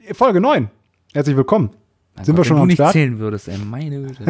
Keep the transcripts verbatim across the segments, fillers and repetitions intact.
Folge neun. Herzlich willkommen. Mein Sind Gott, wir schon wenn am du Start? nicht zählen würdest, ey, meine Güte.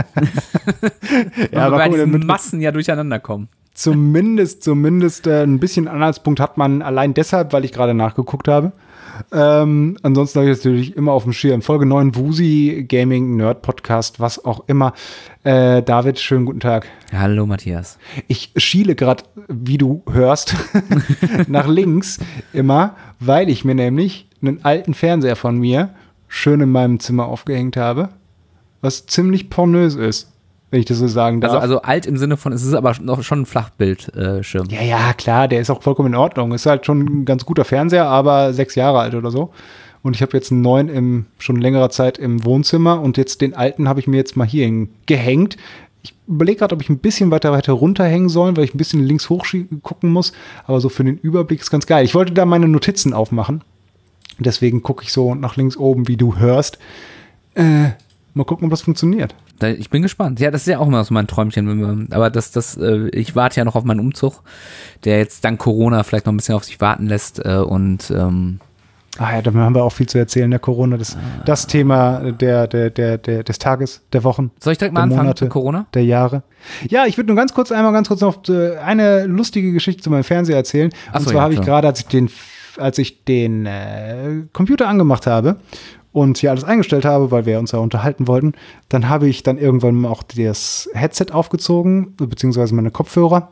Ja, aber aber bei guck, diesen damit- Massen ja durcheinander kommen. Zumindest, zumindest äh, ein bisschen Anhaltspunkt hat man allein deshalb, weil ich gerade nachgeguckt habe. Ähm, ansonsten habe ich das natürlich immer auf dem Schirm. Folge neun, Wusi, Gaming, Nerd Podcast, was auch immer. Äh, David, schönen guten Tag. Hallo Matthias. Ich schiele gerade, wie du hörst, nach links immer, weil ich mir nämlich einen alten Fernseher von mir schön in meinem Zimmer aufgehängt habe, was ziemlich pornös ist, wenn ich das so sagen darf. Also, also alt im Sinne von, es ist aber noch schon ein Flachbildschirm. Ja, ja, klar, der ist auch vollkommen in Ordnung. Ist halt schon ein ganz guter Fernseher, aber sechs Jahre alt oder so. Und ich habe jetzt einen neuen im, schon längerer Zeit im Wohnzimmer und jetzt den alten habe ich mir jetzt mal hier gehängt. Ich überlege gerade, ob ich ein bisschen weiter weiter runterhängen soll, weil ich ein bisschen links hoch gucken muss. Aber so für den Überblick ist ganz geil. Ich wollte da meine Notizen aufmachen. Deswegen gucke ich so nach links oben, wie du hörst. Äh, mal gucken, ob das funktioniert. Ich bin gespannt. Ja, das ist ja auch immer so mein Träumchen. Wenn wir, aber das, das, äh, ich warte ja noch auf meinen Umzug, der jetzt dank Corona vielleicht noch ein bisschen auf sich warten lässt. Äh, und ähm, Ah ja, da haben wir auch viel zu erzählen, der Corona. Das, ah. das Thema der, der, der, der, des Tages, der Wochen. Soll ich direkt mal anfangen mit Corona? Der Jahre. Ja, ich würde nur ganz kurz, einmal ganz kurz noch eine lustige Geschichte zu meinem Fernseher erzählen. Ach und so, zwar ja, habe ich gerade, als ich den, als ich den äh, Computer angemacht habe und hier alles eingestellt habe, weil wir uns ja unterhalten wollten, dann habe ich dann irgendwann auch das Headset aufgezogen, beziehungsweise meine Kopfhörer.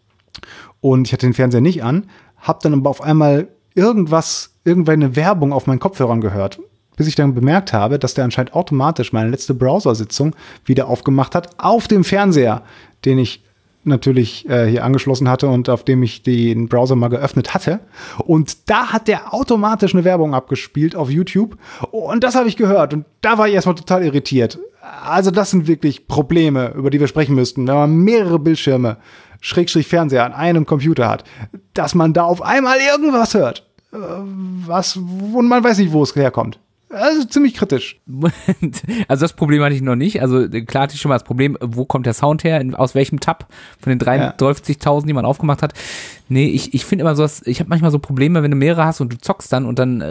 Und ich hatte den Fernseher nicht an, habe dann aber auf einmal irgendwas, irgendeine Werbung auf meinen Kopfhörern gehört, bis ich dann bemerkt habe, dass der anscheinend automatisch meine letzte Browsersitzung wieder aufgemacht hat auf dem Fernseher, den ich natürlich äh, hier angeschlossen hatte und auf dem ich den Browser mal geöffnet hatte. Und da hat der automatisch eine Werbung abgespielt auf YouTube. Und das habe ich gehört. Und da war ich erstmal total irritiert. Also das sind wirklich Probleme, über die wir sprechen müssten, wenn man mehrere Bildschirme Schrägstrich Fernseher an einem Computer hat, dass man da auf einmal irgendwas hört. Was, und man weiß nicht, wo es herkommt. Also ziemlich kritisch. Also das Problem hatte ich noch nicht. Also klar hatte ich schon mal das Problem, wo kommt der Sound her, aus welchem Tab von den dreiundfünfzigtausend, die man aufgemacht hat. Nee, ich, ich finde immer so, ich habe manchmal so Probleme, wenn du mehrere hast und du zockst dann und dann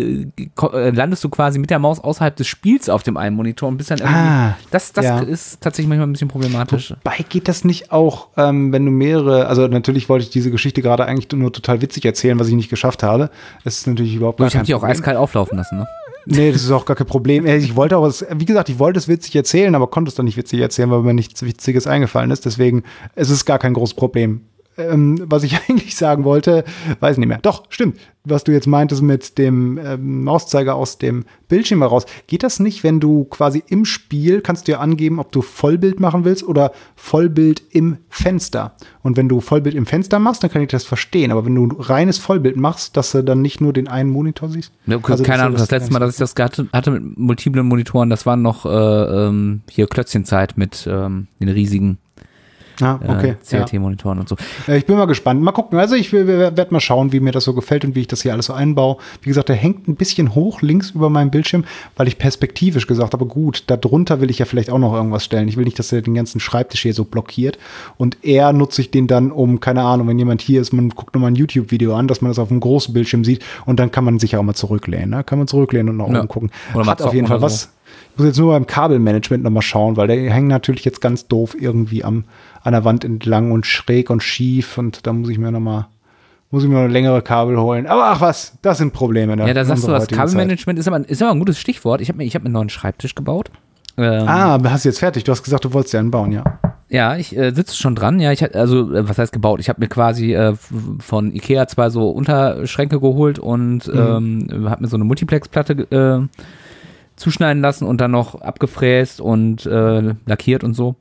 äh, landest du quasi mit der Maus außerhalb des Spiels auf dem einen Monitor und bist dann irgendwie, ah, das, das ja. ist tatsächlich manchmal ein bisschen problematisch. Wobei geht das nicht auch, ähm, wenn du mehrere, also natürlich wollte ich diese Geschichte gerade eigentlich nur total witzig erzählen, was ich nicht geschafft habe. Das ist natürlich überhaupt gar kein Problem. Ich habe die auch eiskalt auflaufen lassen, ne? Nee, das ist auch gar kein Problem. Ich wollte auch, wie gesagt, ich wollte es witzig erzählen, aber konnte es dann nicht witzig erzählen, weil mir nichts Witziges eingefallen ist. Deswegen es ist es gar kein großes Problem. Ähm, was ich eigentlich sagen wollte, weiß ich nicht mehr. Doch, stimmt. Was du jetzt meintest mit dem ähm, Mauszeiger aus dem Bildschirm heraus. Geht das nicht, wenn du quasi im Spiel, kannst du ja angeben, ob du Vollbild machen willst oder Vollbild im Fenster. Und wenn du Vollbild im Fenster machst, dann kann ich das verstehen. Aber wenn du reines Vollbild machst, dass du dann nicht nur den einen Monitor siehst. Ja, okay, also keine Ahnung, das, das letzte Mal, dass ich das hatte, hatte mit multiplen Monitoren, das waren noch äh, ähm, hier Klötzchenzeit mit ähm, den riesigen Ah, okay. C R T-Monitoren ja. und so. Ich bin mal gespannt. Mal gucken. Also ich werde mal schauen, wie mir das so gefällt und wie ich das hier alles so einbaue. Wie gesagt, der hängt ein bisschen hoch links über meinem Bildschirm, weil ich perspektivisch gesagt habe, gut, da drunter will ich ja vielleicht auch noch irgendwas stellen. Ich will nicht, dass er den ganzen Schreibtisch hier so blockiert. Und eher nutze ich den dann um, keine Ahnung, wenn jemand hier ist, man guckt nochmal ein YouTube-Video an, dass man das auf einem großen Bildschirm sieht und dann kann man sich ja auch mal zurücklehnen. Ne? Kann man zurücklehnen und nach oben ja. gucken. Oder hat auf jeden Fall was. So. Ich muss jetzt nur beim Kabelmanagement nochmal schauen, weil der hängt natürlich jetzt ganz doof irgendwie am, an der Wand entlang und schräg und schief und da muss ich mir nochmal, muss ich mir noch eine längere Kabel holen. Aber ach was, das sind Probleme. Ne? Ja, da sagst du, das Kabelmanagement ist aber, ist aber ein gutes Stichwort. Ich habe mir, ich hab mir einen neuen Schreibtisch gebaut. Ähm, ah, hast du jetzt fertig? Du hast gesagt, du wolltest ja einen bauen, ja. Ja, ich äh, sitze schon dran. Ja, ich hatte, also, äh, was heißt gebaut? Ich habe mir quasi äh, von Ikea zwei so Unterschränke geholt und mhm. ähm, habe mir so eine Multiplex-Platte äh, zuschneiden lassen und dann noch abgefräst und äh, lackiert und so.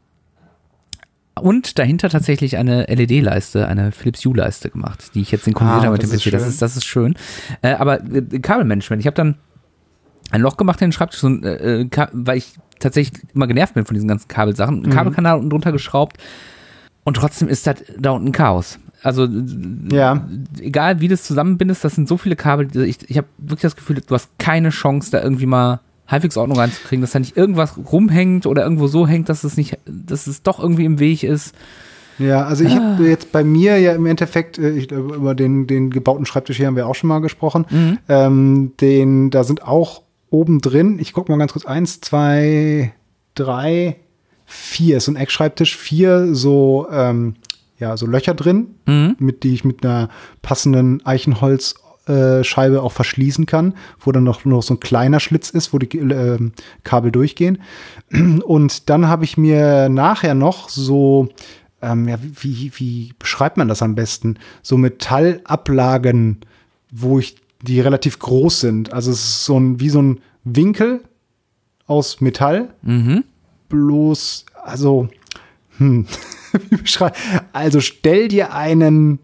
Und dahinter tatsächlich eine L E D-Leiste, eine Philips Hue-Leiste gemacht, die ich jetzt synchronisiert ah, habe mit dem P C. Das ist, das ist schön. Äh, aber äh, Kabelmanagement, ich habe dann ein Loch gemacht in den Schreibtisch, so, äh, weil ich tatsächlich immer genervt bin von diesen ganzen Kabelsachen. Ein mhm. Kabelkanal unten drunter geschraubt und trotzdem ist das da unten Chaos. Also ja. egal wie du es zusammenbindest, das sind so viele Kabel, ich, ich habe wirklich das Gefühl, du hast keine Chance, da irgendwie mal halbwegs Ordnung reinzukriegen, dass da nicht irgendwas rumhängt oder irgendwo so hängt, dass es nicht, dass es doch irgendwie im Weg ist. Ja, also ich ah. habe jetzt bei mir ja im Endeffekt, ich, über den, den gebauten Schreibtisch hier haben wir auch schon mal gesprochen, mhm. ähm, den, da sind auch oben drin, ich gucke mal ganz kurz, eins, zwei, drei, vier, ist so ein Eckschreibtisch, vier so, ähm, ja, so Löcher drin, Mhm. mit die ich mit einer passenden Eichenholzscheibe auch verschließen kann, wo dann noch, noch so ein kleiner Schlitz ist, wo die äh, Kabel durchgehen. Und dann habe ich mir nachher noch so, ähm, ja, wie, wie beschreibt man das am besten? So Metallablagen, wo ich, die relativ groß sind. Also es ist so ein, wie so ein Winkel aus Metall, Mhm. bloß, also, hm, wie beschreibe, also stell dir einen,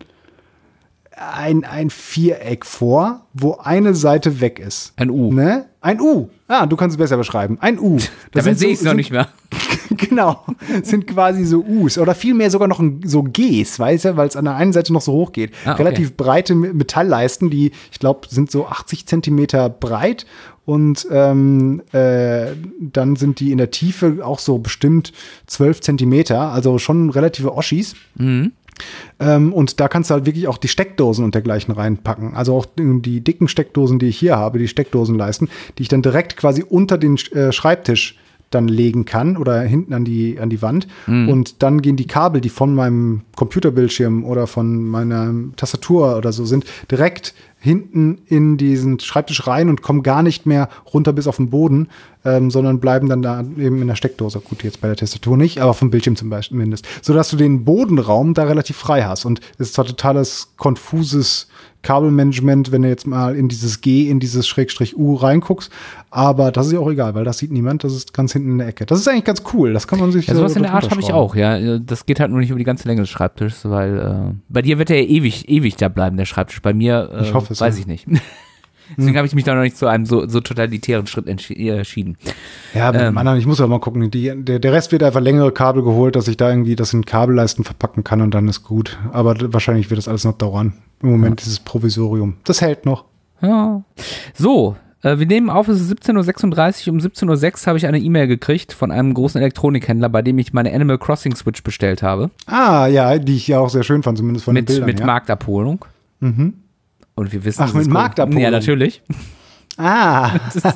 ein, ein Viereck vor, wo eine Seite weg ist. Ein U. Ne? Ein U. Ah, du kannst es besser beschreiben. Ein U. Das Dabei sind sehe so- ich es noch sind- nicht mehr. Genau, sind quasi so U's oder vielmehr sogar noch ein, so G's, weißt du, weil es an der einen Seite noch so hoch geht. Ah, okay. Relativ breite Me- Metallleisten, die, ich glaube, sind so achtzig Zentimeter breit und ähm, äh, dann sind die in der Tiefe auch so bestimmt zwölf Zentimeter, also schon relative Oschis. Mhm. Ähm, und da kannst du halt wirklich auch die Steckdosen und dergleichen reinpacken. Also auch die dicken Steckdosen, die ich hier habe, die Steckdosenleisten, die ich dann direkt quasi unter den äh, Schreibtisch dann legen kann oder hinten an die, an die Wand. Und dann gehen die Kabel, die von meinem Computerbildschirm oder von meiner Tastatur oder so sind, direkt hinten in diesen Schreibtisch rein und kommen gar nicht mehr runter bis auf den Boden, ähm, sondern bleiben dann da eben in der Steckdose. Gut, jetzt bei der Tastatur nicht, aber vom Bildschirm zum Beispiel mindestens. Sodass du den Bodenraum da relativ frei hast. Und es ist zwar totales konfuses Kabelmanagement, wenn du jetzt mal in dieses G, in dieses Schrägstrich U reinguckst, aber das ist ja auch egal, weil das sieht niemand, das ist ganz hinten in der Ecke. Das ist eigentlich ganz cool, das kann man sich Ja, sowas so in der Art habe ich runterschrauben. auch, ja. Das geht halt nur nicht über die ganze Länge des Schreibtisches, weil äh, bei dir wird er ja ewig, ewig da bleiben, der Schreibtisch. Bei mir äh, Ich hoffe es, weiß ja. ich nicht. Deswegen habe ich mich da noch nicht zu einem so, so totalitären Schritt entschi- äh, entschieden. Ja, mit Ähm. dem anderen, ich muss aber mal gucken. Die, der, der Rest wird einfach längere Kabel geholt, dass ich da irgendwie das in Kabelleisten verpacken kann und dann ist gut. Aber d- wahrscheinlich wird das alles noch dauern. Im Moment dieses Provisorium. Das hält noch. Ja. So, äh, wir nehmen auf, es ist siebzehn Uhr sechsunddreißig. Um siebzehn Uhr sechs habe ich eine E-Mail gekriegt von einem großen Elektronikhändler, bei dem ich meine Animal Crossing Switch bestellt habe. Ah, ja, die ich ja auch sehr schön fand, zumindest von Mit, den Bildern. mit ja. Marktabholung. Mhm. Und wir wissen, Ach, es mit ist cool. Marktabholung. Ja, natürlich. Ah.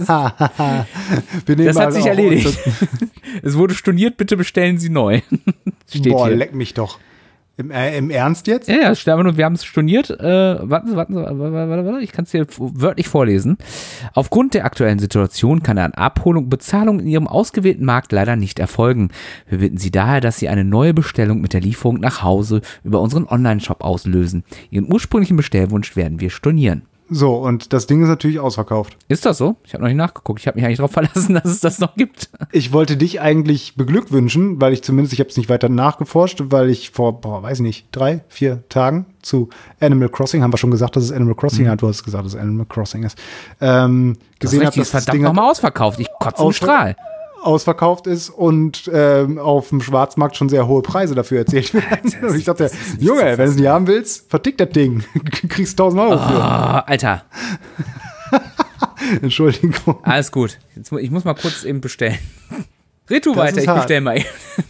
Wir nehmen Das hat halt sich auch erledigt. unser- Es wurde storniert, bitte bestellen Sie neu. Steht Boah, hier. leck mich doch. Im, äh, im Ernst jetzt? Ja, ja, es steht einfach nur, wir haben es storniert. Äh, warten Sie, warten Sie, warte, warte, warte, ich kann es hier wörtlich vorlesen. Aufgrund der aktuellen Situation kann eine Abholung und Bezahlung in Ihrem ausgewählten Markt leider nicht erfolgen. Wir bitten Sie daher, dass Sie eine neue Bestellung mit der Lieferung nach Hause über unseren Online-Shop auslösen. Ihren ursprünglichen Bestellwunsch werden wir stornieren. So, und das Ding ist natürlich ausverkauft. Ist das so? Ich habe noch nicht nachgeguckt. Ich habe mich eigentlich darauf verlassen, dass es das noch gibt. Ich wollte dich eigentlich beglückwünschen, weil ich zumindest, ich habe es nicht weiter nachgeforscht, weil ich vor, boah, weiß nicht, drei, vier Tagen zu Animal Crossing, haben wir schon gesagt, dass es Animal Crossing, ja, du hast gesagt, dass es Animal Crossing ist, ähm, gesehen habe, Das ist dass das verdammt Ding halt nochmal ausverkauft. Ich kotze im Ausver- Strahl. ausverkauft ist und ähm, auf dem Schwarzmarkt schon sehr hohe Preise dafür erzählt werden. Und ich dachte, Junge, wenn du es nicht haben willst, vertick das Ding. Kriegst tausend Euro für. Oh, Alter, Entschuldigung. alles gut. Jetzt, mu- ich muss mal kurz eben bestellen. Red du Das weiter, ist ich hart. bestell mal eben.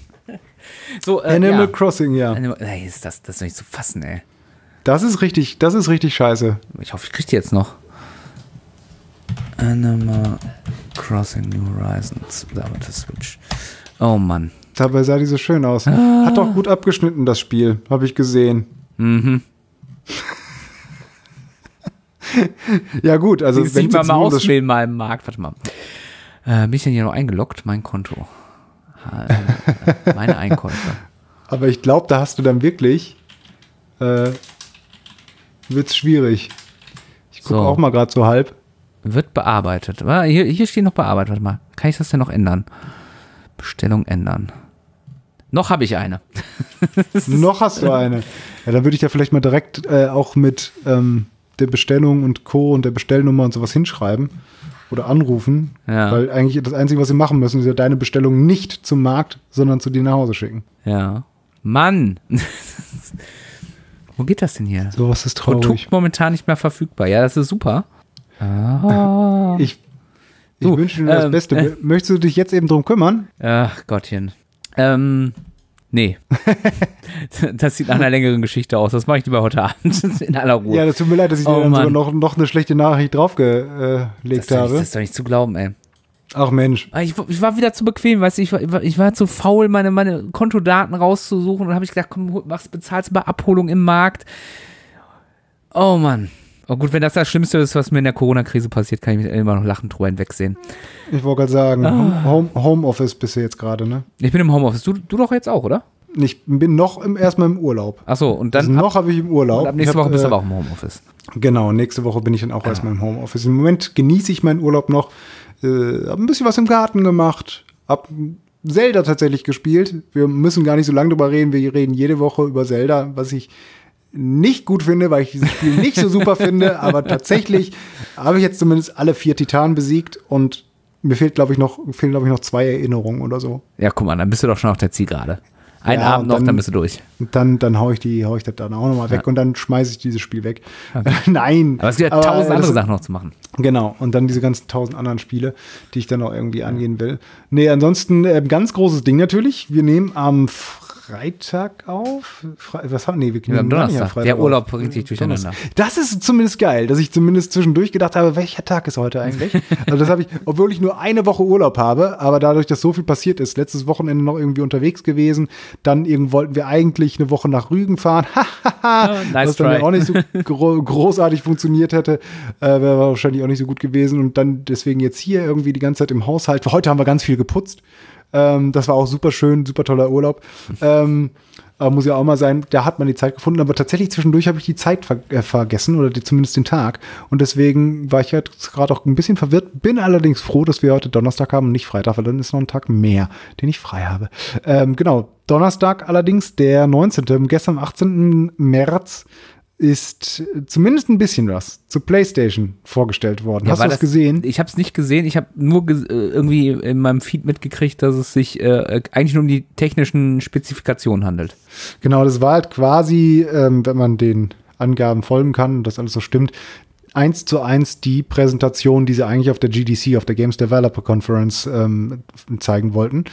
So, äh, Animal ja. Crossing, ja. Animal, ey, ist das, das ist doch nicht zu fassen, ey. Das ist richtig, das ist richtig scheiße. Ich hoffe, ich krieg die jetzt noch. Animal Crossing New Horizons. Da war das Switch. Oh Mann. Dabei sah die so schön aus. Hat doch gut abgeschnitten, das Spiel. Habe ich gesehen. Mhm. Ja gut, also Sie ist wenn nicht mal jetzt mal nur das auswählen mal im Markt. Warte mal. Äh, bin ich denn hier noch eingeloggt? Mein Konto. Äh, meine Einkäufe. aber ich glaube, da hast du dann wirklich äh, wird's schwierig. Ich gucke So. auch mal gerade so halb. Wird bearbeitet. Ah, Hier, hier steht noch bearbeitet. Warte mal. Kann ich das denn noch ändern? Bestellung ändern. Noch habe ich eine. Noch hast du eine. Ja, dann würde ich ja vielleicht mal direkt äh, auch mit ähm, der Bestellung und Co. und der Bestellnummer und sowas hinschreiben oder anrufen. Ja. Weil eigentlich das Einzige, was sie machen müssen, ist ja deine Bestellung nicht zum Markt, sondern zu dir nach Hause schicken. Ja. Mann. Wo geht das denn hier? Sowas ist traurig. Produkt momentan nicht mehr verfügbar. Ja, das ist super. Ah. Ich, ich Du, wünsche dir das ähm, Beste. äh. Möchtest du dich jetzt eben drum kümmern? Ach Gottchen. Ähm, Nee. Das sieht nach einer längeren Geschichte aus. Das mache ich lieber heute Abend in aller Ruhe. Ja, das tut mir leid, dass ich Oh, dir dann Mann. sogar noch, noch eine schlechte Nachricht draufgelegt das, ist doch habe. nicht, das ist doch nicht zu glauben, ey. Ach Mensch. Ich, ich war wieder zu bequem, weißt du, ich war, ich war zu faul, meine, meine Kontodaten rauszusuchen und dann habe ich gedacht, komm, machst, bezahlst bei Abholung im Markt. Oh Mann. Oh gut, wenn das das Schlimmste ist, was mir in der Corona-Krise passiert, kann ich mich immer noch lachend drüber hinwegsehen. Ich wollte gerade sagen, Ah. Home, Homeoffice bist du jetzt gerade, ne? Ich bin im Homeoffice. Du, du doch jetzt auch, oder? Ich bin noch im, erstmal im Urlaub. Ach so, und Also dann noch habe ich im Urlaub. und ab nächste Ich hab, Woche bist du äh, aber auch im Homeoffice. Genau, nächste Woche bin ich dann auch erstmal im Homeoffice. Im Moment genieße ich meinen Urlaub noch. Äh, hab ein bisschen was im Garten gemacht. Hab Zelda tatsächlich gespielt. Wir müssen gar nicht so lange drüber reden. Wir reden jede Woche über Zelda, was ich nicht gut finde, weil ich dieses Spiel nicht so super finde. Aber tatsächlich habe ich jetzt zumindest alle vier Titanen besiegt und mir fehlt, glaube ich, noch, fehlen, glaube ich, noch zwei Erinnerungen oder so. Ja, guck mal, dann bist du doch schon auf der Zielgerade. Ein Ja, Abend noch, dann- dann bist du durch. Und dann, dann hau ich die, hau ich das dann auch nochmal weg Ja. und dann schmeiße ich dieses Spiel weg. Nein. Aber es gibt ja Aber, tausend äh, andere das- Sachen noch zu machen. Genau, und dann diese ganzen tausend anderen Spiele, die ich dann auch irgendwie angehen will. Nee, ansonsten äh, ganz großes Ding natürlich. Wir nehmen am Freitag auf. Fre was haben nee, wir Ja, am nehmen gar nicht Donnerstag. am Freitag Der auf. Urlaub bringt dich durcheinander. Donnerstag. Das ist zumindest geil, dass ich zumindest zwischendurch gedacht habe, welcher Tag ist heute eigentlich? Also das habe ich, obwohl ich nur eine Woche Urlaub habe, aber dadurch, dass so viel passiert ist, letztes Wochenende noch irgendwie unterwegs gewesen, dann irgend wollten wir eigentlich eine Woche nach Rügen fahren, Ah, nice was dann ja try. auch nicht so gro großartig funktioniert hätte, äh, wäre wahrscheinlich auch nicht so gut gewesen und dann deswegen jetzt hier irgendwie die ganze Zeit im Haushalt. Heute haben wir ganz viel geputzt. Ähm, das war auch super schön, super toller Urlaub. ähm, aber muss ja auch mal sein, da hat man die Zeit gefunden, aber tatsächlich zwischendurch habe ich die Zeit ver äh, vergessen oder die, zumindest den Tag und deswegen war ich halt gerade auch ein bisschen verwirrt, bin allerdings froh, dass wir heute Donnerstag haben und nicht Freitag, weil dann ist noch ein Tag mehr, den ich frei habe. Ähm, genau, Donnerstag allerdings, der neunzehnte Gestern am achtzehnten März ist zumindest ein bisschen was zur PlayStation vorgestellt worden. Ja, Hast war du das das- gesehen? Ich habe es nicht gesehen. Ich habe nur ge äh, irgendwie in meinem Feed mitgekriegt, dass es sich äh, eigentlich nur um die technischen Spezifikationen handelt. Genau, das war halt quasi, ähm, wenn man den Angaben folgen kann und das alles so stimmt, eins zu eins die Präsentation, die sie eigentlich auf der G D C, auf der Games Developer Conference ähm, zeigen wollten.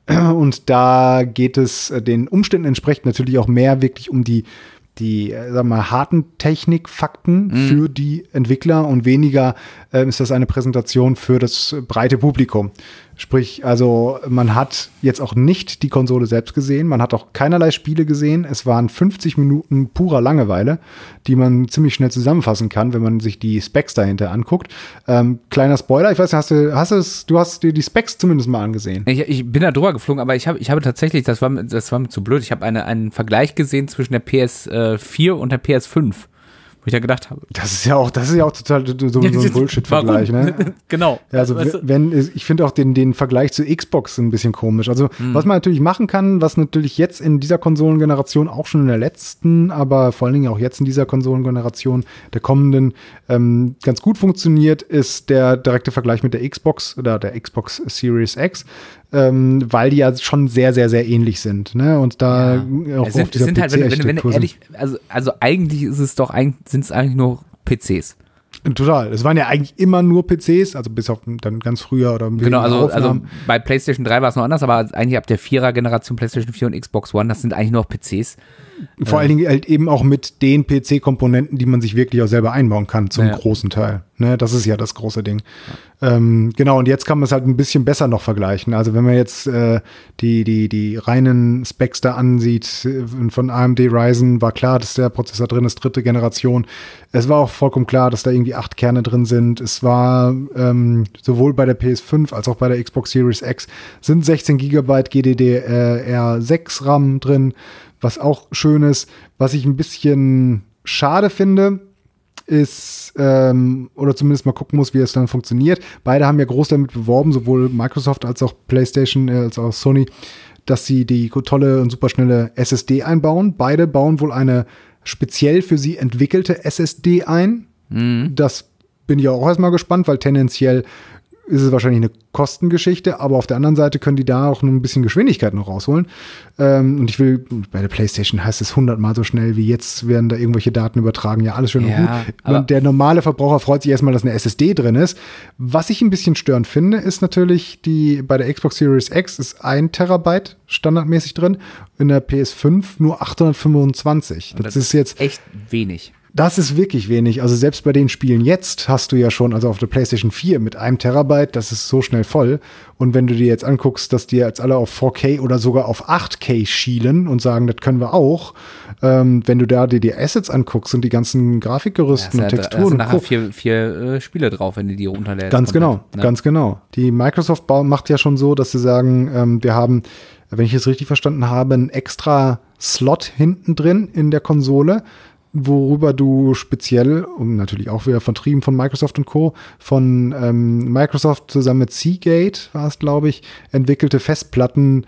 Und da geht es äh, den Umständen entsprechend natürlich auch mehr wirklich um die die, äh, sag mal, harten Technikfakten Mhm. für die Entwickler und weniger äh, ist das eine Präsentation für das breite Publikum. Sprich, also man hat jetzt auch nicht die Konsole selbst gesehen, man hat auch keinerlei Spiele gesehen. Es waren fünfzig Minuten purer Langeweile, die man ziemlich schnell zusammenfassen kann, wenn man sich die Specs dahinter anguckt. Ähm, kleiner Spoiler, ich weiß nicht, hast du, hast es, du hast dir die Specs zumindest mal angesehen. Ich, ich bin da drüber geflogen, aber ich habe ich habe tatsächlich, das war, mir- das war mir zu blöd, ich habe eine, einen Vergleich gesehen zwischen der P S vier und der P S fünf, wo ich ja gedacht habe. Das ist ja auch, das ist ja auch total so, so ein Bullshit-Vergleich, Warum? ne? Genau. Ja, also Weißt du? wenn, ich finde auch den, den Vergleich zu Xbox ein bisschen komisch. Also was man natürlich machen kann, was natürlich jetzt in dieser Konsolengeneration, auch schon in der letzten, aber vor allen Dingen auch jetzt in dieser Konsolengeneration der kommenden ähm, ganz gut funktioniert, ist der direkte Vergleich mit der Xbox oder der Xbox Series X, ähm, weil die ja schon sehr, sehr, sehr ähnlich sind. Ne? Und da Ja. auch Es sind, auf es dieser sind halt, wenn, wenn, wenn P C-Architektur ehrlich, also, also eigentlich ist es doch, ein- sind es eigentlich nur P Cs. Total. Es waren ja eigentlich immer nur P Cs, also bis auf dann ganz früher oder Genau, also, also Aufnahmen. bei PlayStation drei war es noch anders, aber eigentlich ab der Vierer-Generation PlayStation vier und Xbox One, das sind eigentlich nur noch P Cs. Vor allen Dingen halt eben auch mit den P C-Komponenten, die man sich wirklich auch selber einbauen kann, zum Ja. großen Teil. Ne, das ist ja das große Ding. Ähm, genau, und jetzt kann man es halt ein bisschen besser noch vergleichen. Also wenn man jetzt äh, die, die, die reinen Specs da ansieht äh, von A M D Ryzen, war klar, dass der Prozessor drin ist, dritte Generation. Es war auch vollkommen klar, dass da irgendwie acht Kerne drin sind. Es war ähm, sowohl bei der P S fünf als auch bei der Xbox Series X sind sechzehn Gigabyte G D D R sechs RAM drin, was auch schön ist. Was ich ein bisschen schade finde, ist, ähm, oder zumindest mal gucken muss, wie es dann funktioniert. Beide haben ja groß damit beworben, sowohl Microsoft als auch PlayStation, äh, als auch Sony, dass sie die tolle und superschnelle S S D einbauen. Beide bauen wohl eine speziell für sie entwickelte S S D ein. Mhm. Das bin ich auch erstmal gespannt, weil tendenziell ist es wahrscheinlich eine Kostengeschichte, aber auf der anderen Seite können die da auch ein bisschen Geschwindigkeit noch rausholen. Ähm, und ich will, bei der PlayStation heißt es hundertmal so schnell wie jetzt, werden da irgendwelche Daten übertragen. Ja, alles schön Ja, und gut. Und der normale Verbraucher freut sich erstmal, dass eine S S D drin ist. Was ich ein bisschen störend finde, ist natürlich, die bei der Xbox Series X ist ein Terabyte standardmäßig drin, in der P S fünf nur achthundertfünfundzwanzig. Das, das ist jetzt echt wenig. Das ist wirklich wenig. Also selbst bei den Spielen jetzt hast du ja schon, also auf der PlayStation vier mit einem Terabyte, das ist so schnell voll. Und wenn du dir jetzt anguckst, dass die jetzt alle auf vier K oder sogar auf acht K schielen und sagen, das können wir auch, ähm, wenn du da dir die Assets anguckst und die ganzen Grafikgerüsten Ja, und da Texturen sind und nachher Co. vier, vier äh, Spiele drauf, wenn du die runterlädst. Ganz genau, ne? ganz genau. Die Microsoft macht ja schon so, dass sie sagen, ähm, wir haben, wenn ich es richtig verstanden habe, einen extra Slot hinten drin in der Konsole, worüber du speziell, und natürlich auch wieder vertrieben von Microsoft und Co., von ähm, Microsoft zusammen mit Seagate, war es, glaube ich, entwickelte Festplatten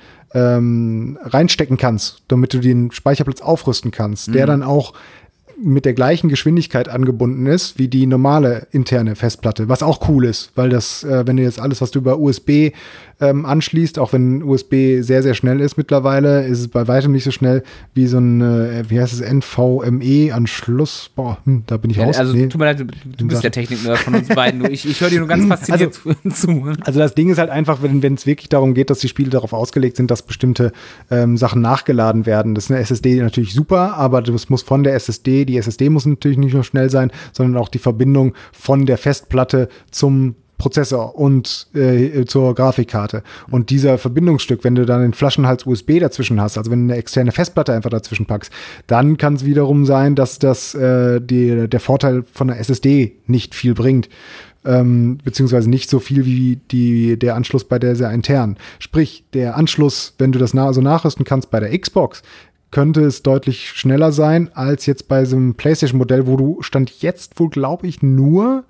ähm, reinstecken kannst, damit du den Speicherplatz aufrüsten kannst, mhm. der dann auch mit der gleichen Geschwindigkeit angebunden ist wie die normale interne Festplatte, was auch cool ist, weil das, äh, wenn du jetzt alles, was du über U S B ähm, anschließt, auch wenn U S B sehr, sehr schnell ist mittlerweile, ist es bei weitem nicht so schnell wie so ein, äh, wie heißt es, N V M E-Anschluss. Boah, hm, da bin ich ja, raus. Also nee. tut mir leid, du, du bist der Technik-Nerd von uns beiden. Ich, ich höre dir nur ganz fasziniert also, zu. Also das Ding ist halt einfach, wenn es wirklich darum geht, dass die Spiele darauf ausgelegt sind, dass bestimmte ähm, Sachen nachgeladen werden. Das ist eine S S D natürlich super, aber das muss von der S S D, die S S D muss natürlich nicht nur schnell sein, sondern auch die Verbindung von der Festplatte zum Prozessor und äh, zur Grafikkarte. Und dieser Verbindungsstück, wenn du dann den Flaschenhals U S B dazwischen hast, also wenn du eine externe Festplatte einfach dazwischen packst, dann kann es wiederum sein, dass das äh, die, der Vorteil von der S S D nicht viel bringt. Ähm, beziehungsweise nicht so viel wie die, der Anschluss bei der sehr intern. Sprich, der Anschluss, wenn du das na- so nachrüsten kannst bei der Xbox, könnte es deutlich schneller sein als jetzt bei so einem PlayStation-Modell, wo du Stand jetzt wohl, glaube ich, nur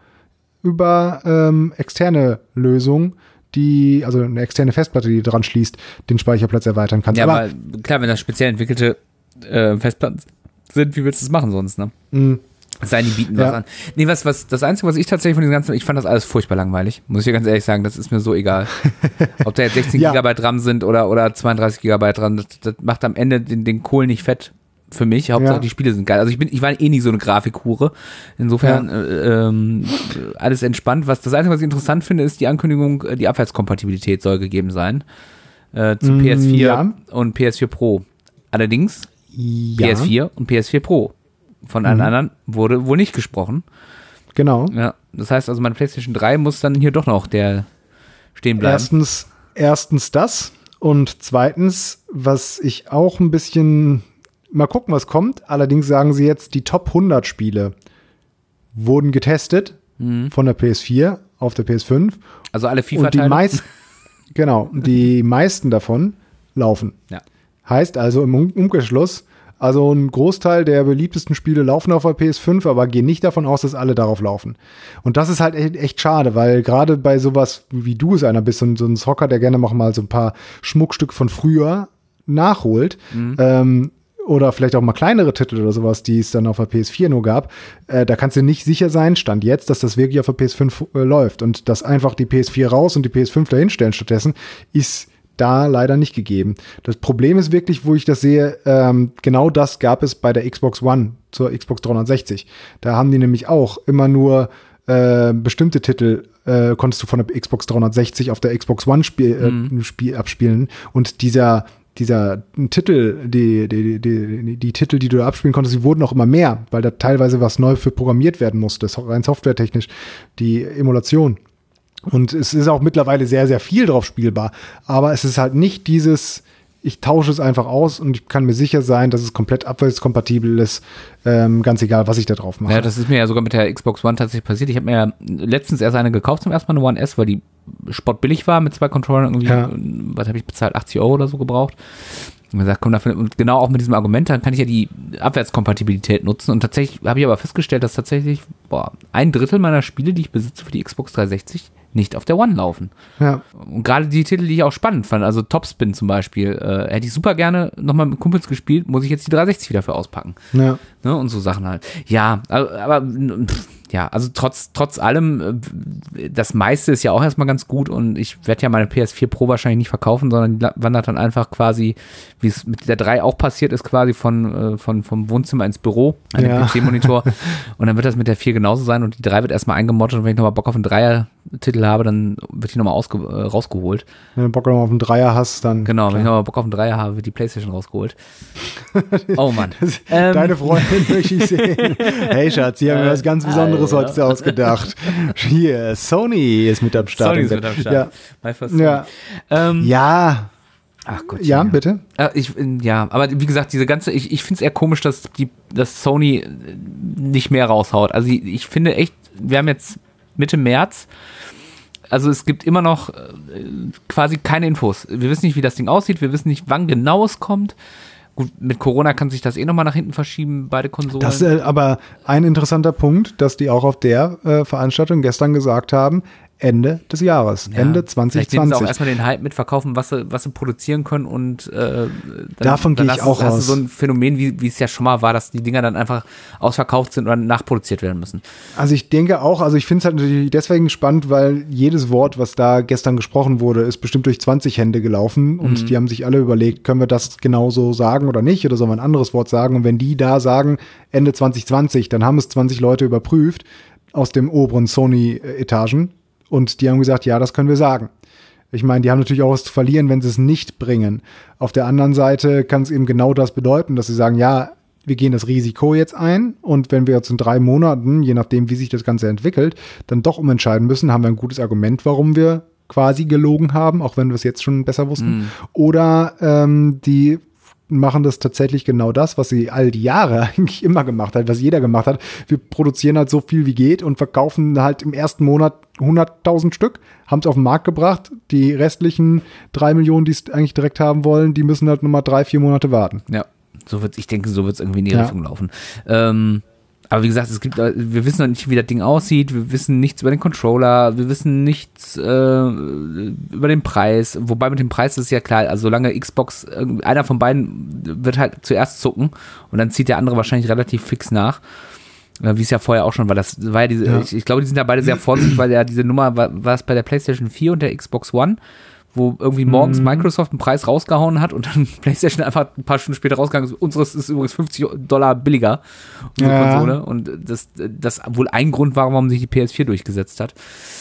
über ähm, externe Lösungen, die, also eine externe Festplatte, die dran schließt, den Speicherplatz erweitern kannst. Ja, aber, aber klar, wenn das speziell entwickelte äh, Festplatten sind, wie willst du das machen sonst, ne? mh, Sein, die bieten Ja. was an. Nee, was, was, das Einzige, was ich tatsächlich von diesem ganzen, ich fand das alles furchtbar langweilig. Muss ich dir ganz ehrlich sagen, das ist mir so egal. Ob da jetzt sechzehn Ja. Gigabyte RAM sind oder, oder zweiunddreißig Gigabyte RAM, das, das macht am Ende den, den Kohl nicht fett für mich. Hauptsache, Ja. die Spiele sind geil. Also ich bin, ich war eh nie so eine Grafikhure. Insofern, äh, ähm, alles entspannt. Was, das Einzige, was ich interessant finde, ist die Ankündigung, äh, die Abwärtskompatibilität soll gegeben sein. Äh, zu Mm, P S vier ja. und P S vier Pro. Allerdings, ja, P S vier und P S vier Pro. Von allen Mhm. anderen wurde wohl nicht gesprochen. genau. Ja, das heißt also, meine PlayStation drei muss dann hier doch noch der stehen bleiben. Erstens, erstens das und zweitens, was ich auch ein bisschen, mal gucken, was kommt. Allerdings sagen sie jetzt, die Top hundert Spiele wurden getestet Mhm. von der P S vier auf der P S fünf. Also alle Und die FIFA-Teile. meisten, genau, die meisten davon laufen. Ja. Heißt also im Um- Umkehrschluss, also ein Großteil der beliebtesten Spiele laufen auf der P S fünf, aber gehen nicht davon aus, dass alle darauf laufen. Und das ist halt echt, echt schade, weil gerade bei sowas, wie du es einer bist, so ein, so ein Zocker, der gerne noch mal so ein paar Schmuckstücke von früher nachholt, Mhm. ähm, oder vielleicht auch mal kleinere Titel oder sowas, die es dann auf der P S vier nur gab, äh, da kannst du nicht sicher sein, Stand jetzt, dass das wirklich auf der P S fünf äh, läuft. Und dass einfach die P S vier raus und die P S fünf dahinstellen stattdessen, ist da leider nicht gegeben. Das Problem ist wirklich, wo ich das sehe, ähm, genau das gab es bei der Xbox One zur Xbox dreihundertsechzig. Da haben die nämlich auch immer nur äh, bestimmte Titel äh, konntest du von der Xbox dreihundertsechzig auf der Xbox One spiel, äh, Mhm. spiel, abspielen. Und dieser dieser Titel, die, die, die, die, die Titel, die du da abspielen konntest, die wurden auch immer mehr, weil da teilweise was neu für programmiert werden musste, rein softwaretechnisch, die Emulation. Und es ist auch mittlerweile sehr, sehr viel drauf spielbar. Aber es ist halt nicht dieses, ich tausche es einfach aus und ich kann mir sicher sein, dass es komplett abwärtskompatibel ist, ähm, ganz egal, was ich da drauf mache. Ja, das ist mir ja sogar mit der Xbox One tatsächlich passiert. Ich habe mir ja letztens erst eine gekauft, zum ersten Mal eine One S, weil die spottbillig war mit zwei Controllern irgendwie, Ja. was habe ich bezahlt, achtzig Euro oder so gebraucht. Und gesagt, komm, dafür, und genau auch mit diesem Argument, dann kann ich ja die Abwärtskompatibilität nutzen. Und tatsächlich habe ich aber festgestellt, dass tatsächlich boah, ein Drittel meiner Spiele, die ich besitze für die Xbox dreihundertsechzig, nicht auf der One laufen. Ja. Und gerade die Titel, die ich auch spannend fand, also Topspin zum Beispiel, äh, hätte ich super gerne nochmal mit Kumpels gespielt, muss ich jetzt die dreihundertsechzig wieder für auspacken. Ja. Ne, und so Sachen halt. Ja, aber, aber pff, ja, also trotz, trotz allem, das meiste ist ja auch erstmal ganz gut und ich werde ja meine P S vier Pro wahrscheinlich nicht verkaufen, sondern die wandert dann einfach quasi, wie es mit der drei auch passiert ist, quasi von, von, vom Wohnzimmer ins Büro, an Ja. den P C-Monitor und dann wird das mit der vier genauso sein und die drei wird erstmal eingemottet und wenn ich nochmal Bock auf einen Dreier-Titel habe, dann wird die nochmal ausge- äh, rausgeholt. Wenn du Bock auf einen Dreier hast, dann. Genau, wenn klar. ich nochmal Bock auf einen Dreier habe, wird die Playstation rausgeholt. Oh Mann. Ähm, Deine Freundin möchte ich sehen. Hey Schatz, hier haben wir was ganz Besonderes Alter. heute ausgedacht. Hier, Sony ist mit am Start. Sony ist mit am Start. Ja. My first Ja. Sony. Ähm, Ja. Ach Gott. Ja, bitte. Äh, ich, äh, ja, aber wie gesagt, diese ganze, ich, ich finde es eher komisch, dass die, dass Sony äh, nicht mehr raushaut. Also ich, ich finde echt, wir haben jetzt Mitte März, also es gibt immer noch äh, quasi keine Infos. Wir wissen nicht, wie das Ding aussieht, wir wissen nicht, wann genau es kommt. Gut, mit Corona kann sich das eh nochmal nach hinten verschieben, beide Konsolen. Das ist äh, aber ein interessanter Punkt, dass die auch auf der äh, Veranstaltung gestern gesagt haben, Ende des Jahres, Ja, Ende Vielleicht nehmen sie auch zwanzig zwanzig. erstmal den Hype mitverkaufen, was sie, was sie produzieren können und äh, dann, Davon dann gehe ich hast auch du, hast du aus. so ein Phänomen, wie, wie es ja schon mal war, dass die Dinger dann einfach ausverkauft sind oder nachproduziert werden müssen. Also ich denke auch, also ich finde es halt natürlich deswegen spannend, weil jedes Wort, was da gestern gesprochen wurde, ist bestimmt durch zwanzig Hände gelaufen und Mhm. die haben sich alle überlegt, können wir das genauso sagen oder nicht oder sollen wir ein anderes Wort sagen und wenn die da sagen Ende zwanzig zwanzig, dann haben es zwanzig Leute überprüft aus dem oberen Sony-Etagen und die haben gesagt, ja, das können wir sagen. Ich meine, die haben natürlich auch was zu verlieren, wenn sie es nicht bringen. Auf der anderen Seite kann es eben genau das bedeuten, dass sie sagen, ja, wir gehen das Risiko jetzt ein und wenn wir jetzt in drei Monaten, je nachdem, wie sich das Ganze entwickelt, dann doch umentscheiden müssen, haben wir ein gutes Argument, warum wir quasi gelogen haben, auch wenn wir es jetzt schon besser wussten. Mhm. Oder ähm, die machen das tatsächlich genau das, was sie all die Jahre eigentlich immer gemacht hat, was jeder gemacht hat. Wir produzieren halt so viel wie geht und verkaufen halt im ersten Monat hunderttausend Stück, haben es auf den Markt gebracht. Die restlichen drei Millionen, die es eigentlich direkt haben wollen, die müssen halt nochmal drei, vier Monate warten. Ja, so wird's, ich denke, so wird es irgendwie in die Ja. Richtung laufen. Ähm, aber wie gesagt, es gibt, äh, wir wissen noch nicht, wie das Ding aussieht, wir wissen nichts über den Controller, wir wissen nichts äh, über den Preis, wobei mit dem Preis ist ja klar, also solange Xbox, äh, einer von beiden wird halt zuerst zucken und dann zieht der andere wahrscheinlich relativ fix nach. Äh, Wie es ja vorher auch schon war. Das war ja diese, Ja. ich, ich glaube, die sind da beide sehr vorsichtig, weil ja diese Nummer war, war es bei der PlayStation vier und der Xbox One, wo irgendwie morgens Mhm. Microsoft einen Preis rausgehauen hat und dann PlayStation einfach ein paar Stunden später rausgegangen ist. Unseres ist übrigens fünfzig Dollar billiger, unsere Ja. Konsole. Und das, das wohl ein Grund war, warum sich die P S vier durchgesetzt hat.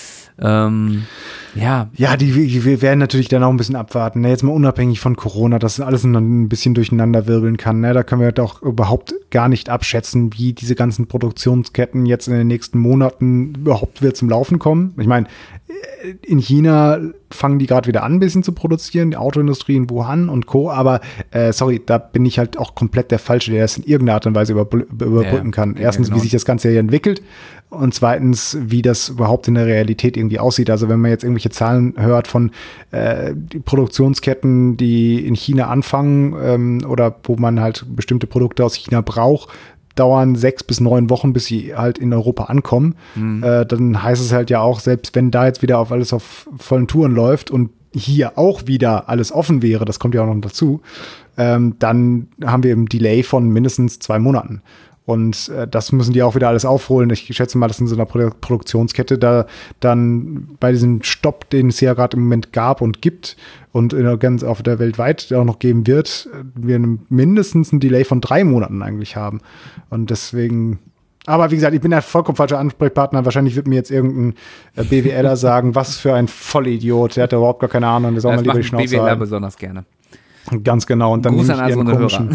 Ähm, ja. Ja, die, die wir werden natürlich dann auch ein bisschen abwarten. Ne? Jetzt mal unabhängig von Corona, dass alles ein bisschen durcheinander wirbeln kann. Ne? Da können wir doch überhaupt gar nicht abschätzen, wie diese ganzen Produktionsketten jetzt in den nächsten Monaten überhaupt wieder zum Laufen kommen. Ich meine, in China fangen die gerade wieder an, ein bisschen zu produzieren, die Autoindustrie in Wuhan und Co. Aber äh, sorry, da bin ich halt auch komplett der Falsche, der das in irgendeiner Art und Weise überbr- überbrücken Ja, kann. ja, Erstens, genau. wie sich das Ganze hier entwickelt und zweitens, wie das überhaupt in der Realität irgendwie aussieht. Also wenn man jetzt irgendwelche Zahlen hört von äh, die Produktionsketten, die in China anfangen ähm, oder wo man halt bestimmte Produkte aus China braucht, dauern sechs bis neun Wochen, bis sie halt in Europa ankommen. Mhm. Äh, dann heißt es halt ja auch, selbst wenn da jetzt wieder auf alles auf vollen Touren läuft und hier auch wieder alles offen wäre, das kommt ja auch noch dazu, ähm, dann haben wir im Delay von mindestens zwei Monaten. Und äh, das müssen die auch wieder alles aufholen. Ich schätze mal, dass in so einer Produ- Produktionskette da dann bei diesem Stopp, den es ja gerade im Moment gab und gibt und in der ganz auf der weltweit auch noch geben wird, äh, wir mindestens ein Delay von drei Monaten eigentlich haben. Und deswegen, aber wie gesagt, ich bin der vollkommen falscher Ansprechpartner. Wahrscheinlich wird mir jetzt irgendein äh, BWLer sagen, was für ein Vollidiot, der hat da überhaupt gar keine Ahnung, der soll mal Das lieber die machen Schnauze BWLer halten. besonders gerne. Ganz genau. Und dann Gruß nehme an ich, all ihren unsere komischen, Hörer.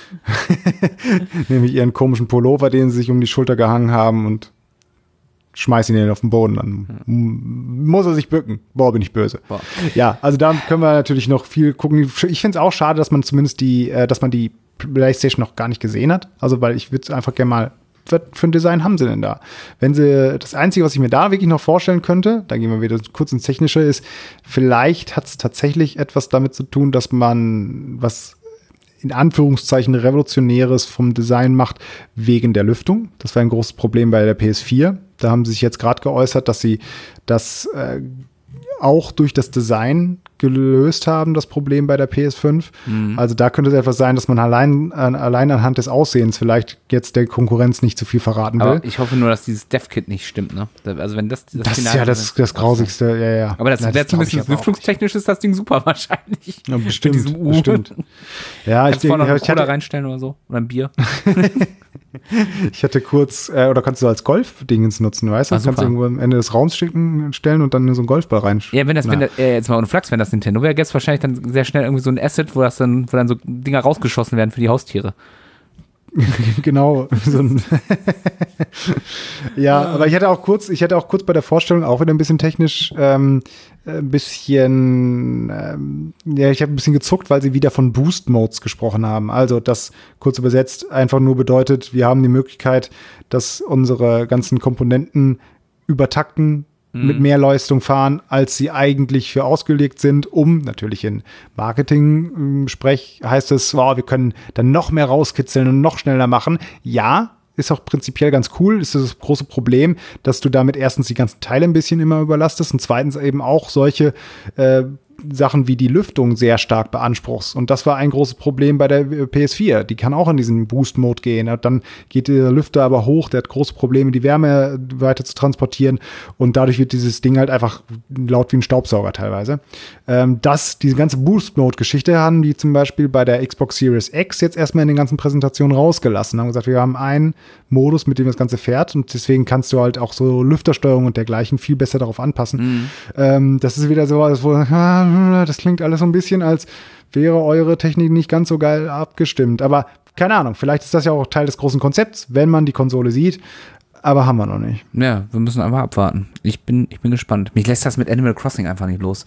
nehme ich ihren komischen Pullover, den sie sich um die Schulter gehangen haben und schmeiß ihn den auf den Boden. Dann m- muss er sich bücken. Boah, bin ich böse. Boah. Ja, also da können wir natürlich noch viel gucken. Ich finde es auch schade, dass man zumindest die, äh, dass man die PlayStation noch gar nicht gesehen hat. Also, weil ich würde es einfach gerne mal, was für ein Design haben sie denn da? Wenn sie, das Einzige, was ich mir da wirklich noch vorstellen könnte, da gehen wir wieder kurz ins Technische, ist, vielleicht hat es tatsächlich etwas damit zu tun, dass man was in Anführungszeichen Revolutionäres vom Design macht wegen der Lüftung. Das war ein großes Problem bei der P S vier. Da haben sie sich jetzt gerade geäußert, dass sie das äh, auch durch das Design gelöst haben, das Problem bei der P S fünf. Mhm. Also da könnte es etwas sein, dass man allein, an, allein anhand des Aussehens vielleicht jetzt der Konkurrenz nicht zu viel verraten will. Aber ich hoffe nur, dass dieses Dev-Kit nicht stimmt, ne? Also wenn das das, das ist ja das, das Grausigste, ja, ja. Aber das ja, wäre zumindest lüftungstechnisch ist das Ding super wahrscheinlich. Ja, bestimmt, Mit diesem U. bestimmt. Ja, Kannst ich, vorne noch ich, eine Cola hatte, reinstellen oder so. Oder ein Bier. ich hatte kurz, äh, oder kannst du als Golf-Dingens nutzen, weißt du? Ah, Kannst du irgendwo am Ende des Raums schicken, stellen und dann so einen Golfball rein. Ja, wenn das, wenn das äh, jetzt mal ohne Flachs, wenn das Nintendo wäre, gäbe es wahrscheinlich dann sehr schnell irgendwie so ein Asset, wo das dann, wo dann so Dinger rausgeschossen werden für die Haustiere. Genau. So ein ja, aber ich hatte auch kurz, ich hatte auch kurz bei der Vorstellung auch wieder ein bisschen technisch ähm, ein bisschen, ähm, ja, ich habe ein bisschen gezuckt, weil sie wieder von Boost Modes gesprochen haben. Also das kurz übersetzt einfach nur bedeutet, wir haben die Möglichkeit, dass unsere ganzen Komponenten übertakten, mhm. mit mehr Leistung fahren, als sie eigentlich für ausgelegt sind, um, natürlich in Marketing-Sprech heißt es, wow, wir können dann noch mehr rauskitzeln und noch schneller machen. Ja, ist auch prinzipiell ganz cool, ist das große Problem, dass du damit erstens die ganzen Teile ein bisschen immer überlastest und zweitens eben auch solche äh, Sachen wie die Lüftung sehr stark beanspruchst. Und das war ein großes Problem bei der P S vier. Die kann auch in diesen Boost-Mode gehen. Dann geht der Lüfter aber hoch, der hat große Probleme, die Wärme weiter zu transportieren. Und dadurch wird dieses Ding halt einfach laut wie ein Staubsauger teilweise. Ähm, das, diese ganze Boost-Mode-Geschichte haben die zum Beispiel bei der Xbox Series X jetzt erstmal in den ganzen Präsentationen rausgelassen. Haben gesagt, wir haben einen Modus, mit dem das Ganze fährt. Und deswegen kannst du halt auch so Lüftersteuerung und dergleichen viel besser darauf anpassen. Mhm. Ähm, das ist wieder so, wo das klingt alles so ein bisschen, als wäre eure Technik nicht ganz so geil abgestimmt. Aber keine Ahnung, vielleicht ist das ja auch Teil des großen Konzepts, wenn man die Konsole sieht. Aber haben wir noch nicht. Ja, wir müssen einfach abwarten. Ich bin, ich bin gespannt. Mich lässt das mit Animal Crossing einfach nicht los.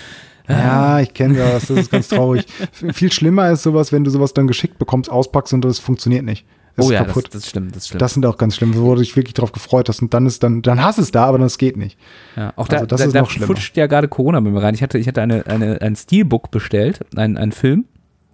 Ja, ich kenne das. Das ist ganz traurig. Viel schlimmer ist sowas, wenn du sowas dann geschickt bekommst, auspackst und das funktioniert nicht. Das oh ist ja, kaputt. das, das stimmt, das stimmt. Das sind auch ganz schlimm, wo du dich wirklich drauf gefreut hast und dann ist dann, dann hast es da, aber das geht nicht. Ja, auch da, also das da, ist da noch schlimmer. futscht ja gerade Corona mit mir rein. Ich hatte, ich hatte eine, eine, ein Steelbook bestellt, ein, ein Film.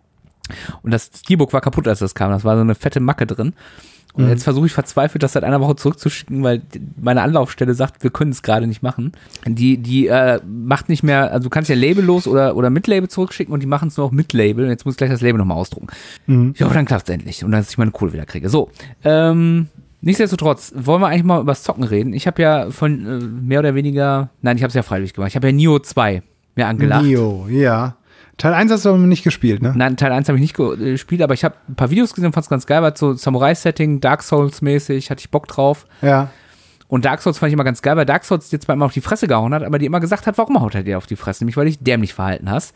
Und das Steelbook war kaputt, als das kam. Das war so eine fette Macke drin. Und mhm. jetzt versuche ich verzweifelt, das seit einer Woche zurückzuschicken, weil meine Anlaufstelle sagt, wir können es gerade nicht machen. Die, die äh, macht nicht mehr, also du kannst ja labellos oder, oder mit Label zurückschicken und die machen es nur auch mit Label. Und jetzt muss ich gleich das Label nochmal ausdrucken. Mhm. Ja, aber dann klappt es endlich. Und dann, dass ich meine Kohle wieder kriege. So, ähm, nichtsdestotrotz, wollen wir eigentlich mal über das Zocken reden? Ich habe ja von äh, mehr oder weniger, nein, ich habe es ja freiwillig gemacht. Ich habe ja Nioh zwei mir angelacht. Nioh, ja. Teil eins hast du aber nicht gespielt, ne? Nein, Teil eins habe ich nicht gespielt, aber ich habe ein paar Videos gesehen, fand es ganz geil, war so Samurai-Setting, Dark Souls-mäßig, hatte ich Bock drauf. Ja. Und Dark Souls fand ich immer ganz geil, weil Dark Souls jetzt mal immer auf die Fresse gehauen hat, aber die immer gesagt hat, warum haut er dir auf die Fresse? Nämlich, weil dich dämlich verhalten hast.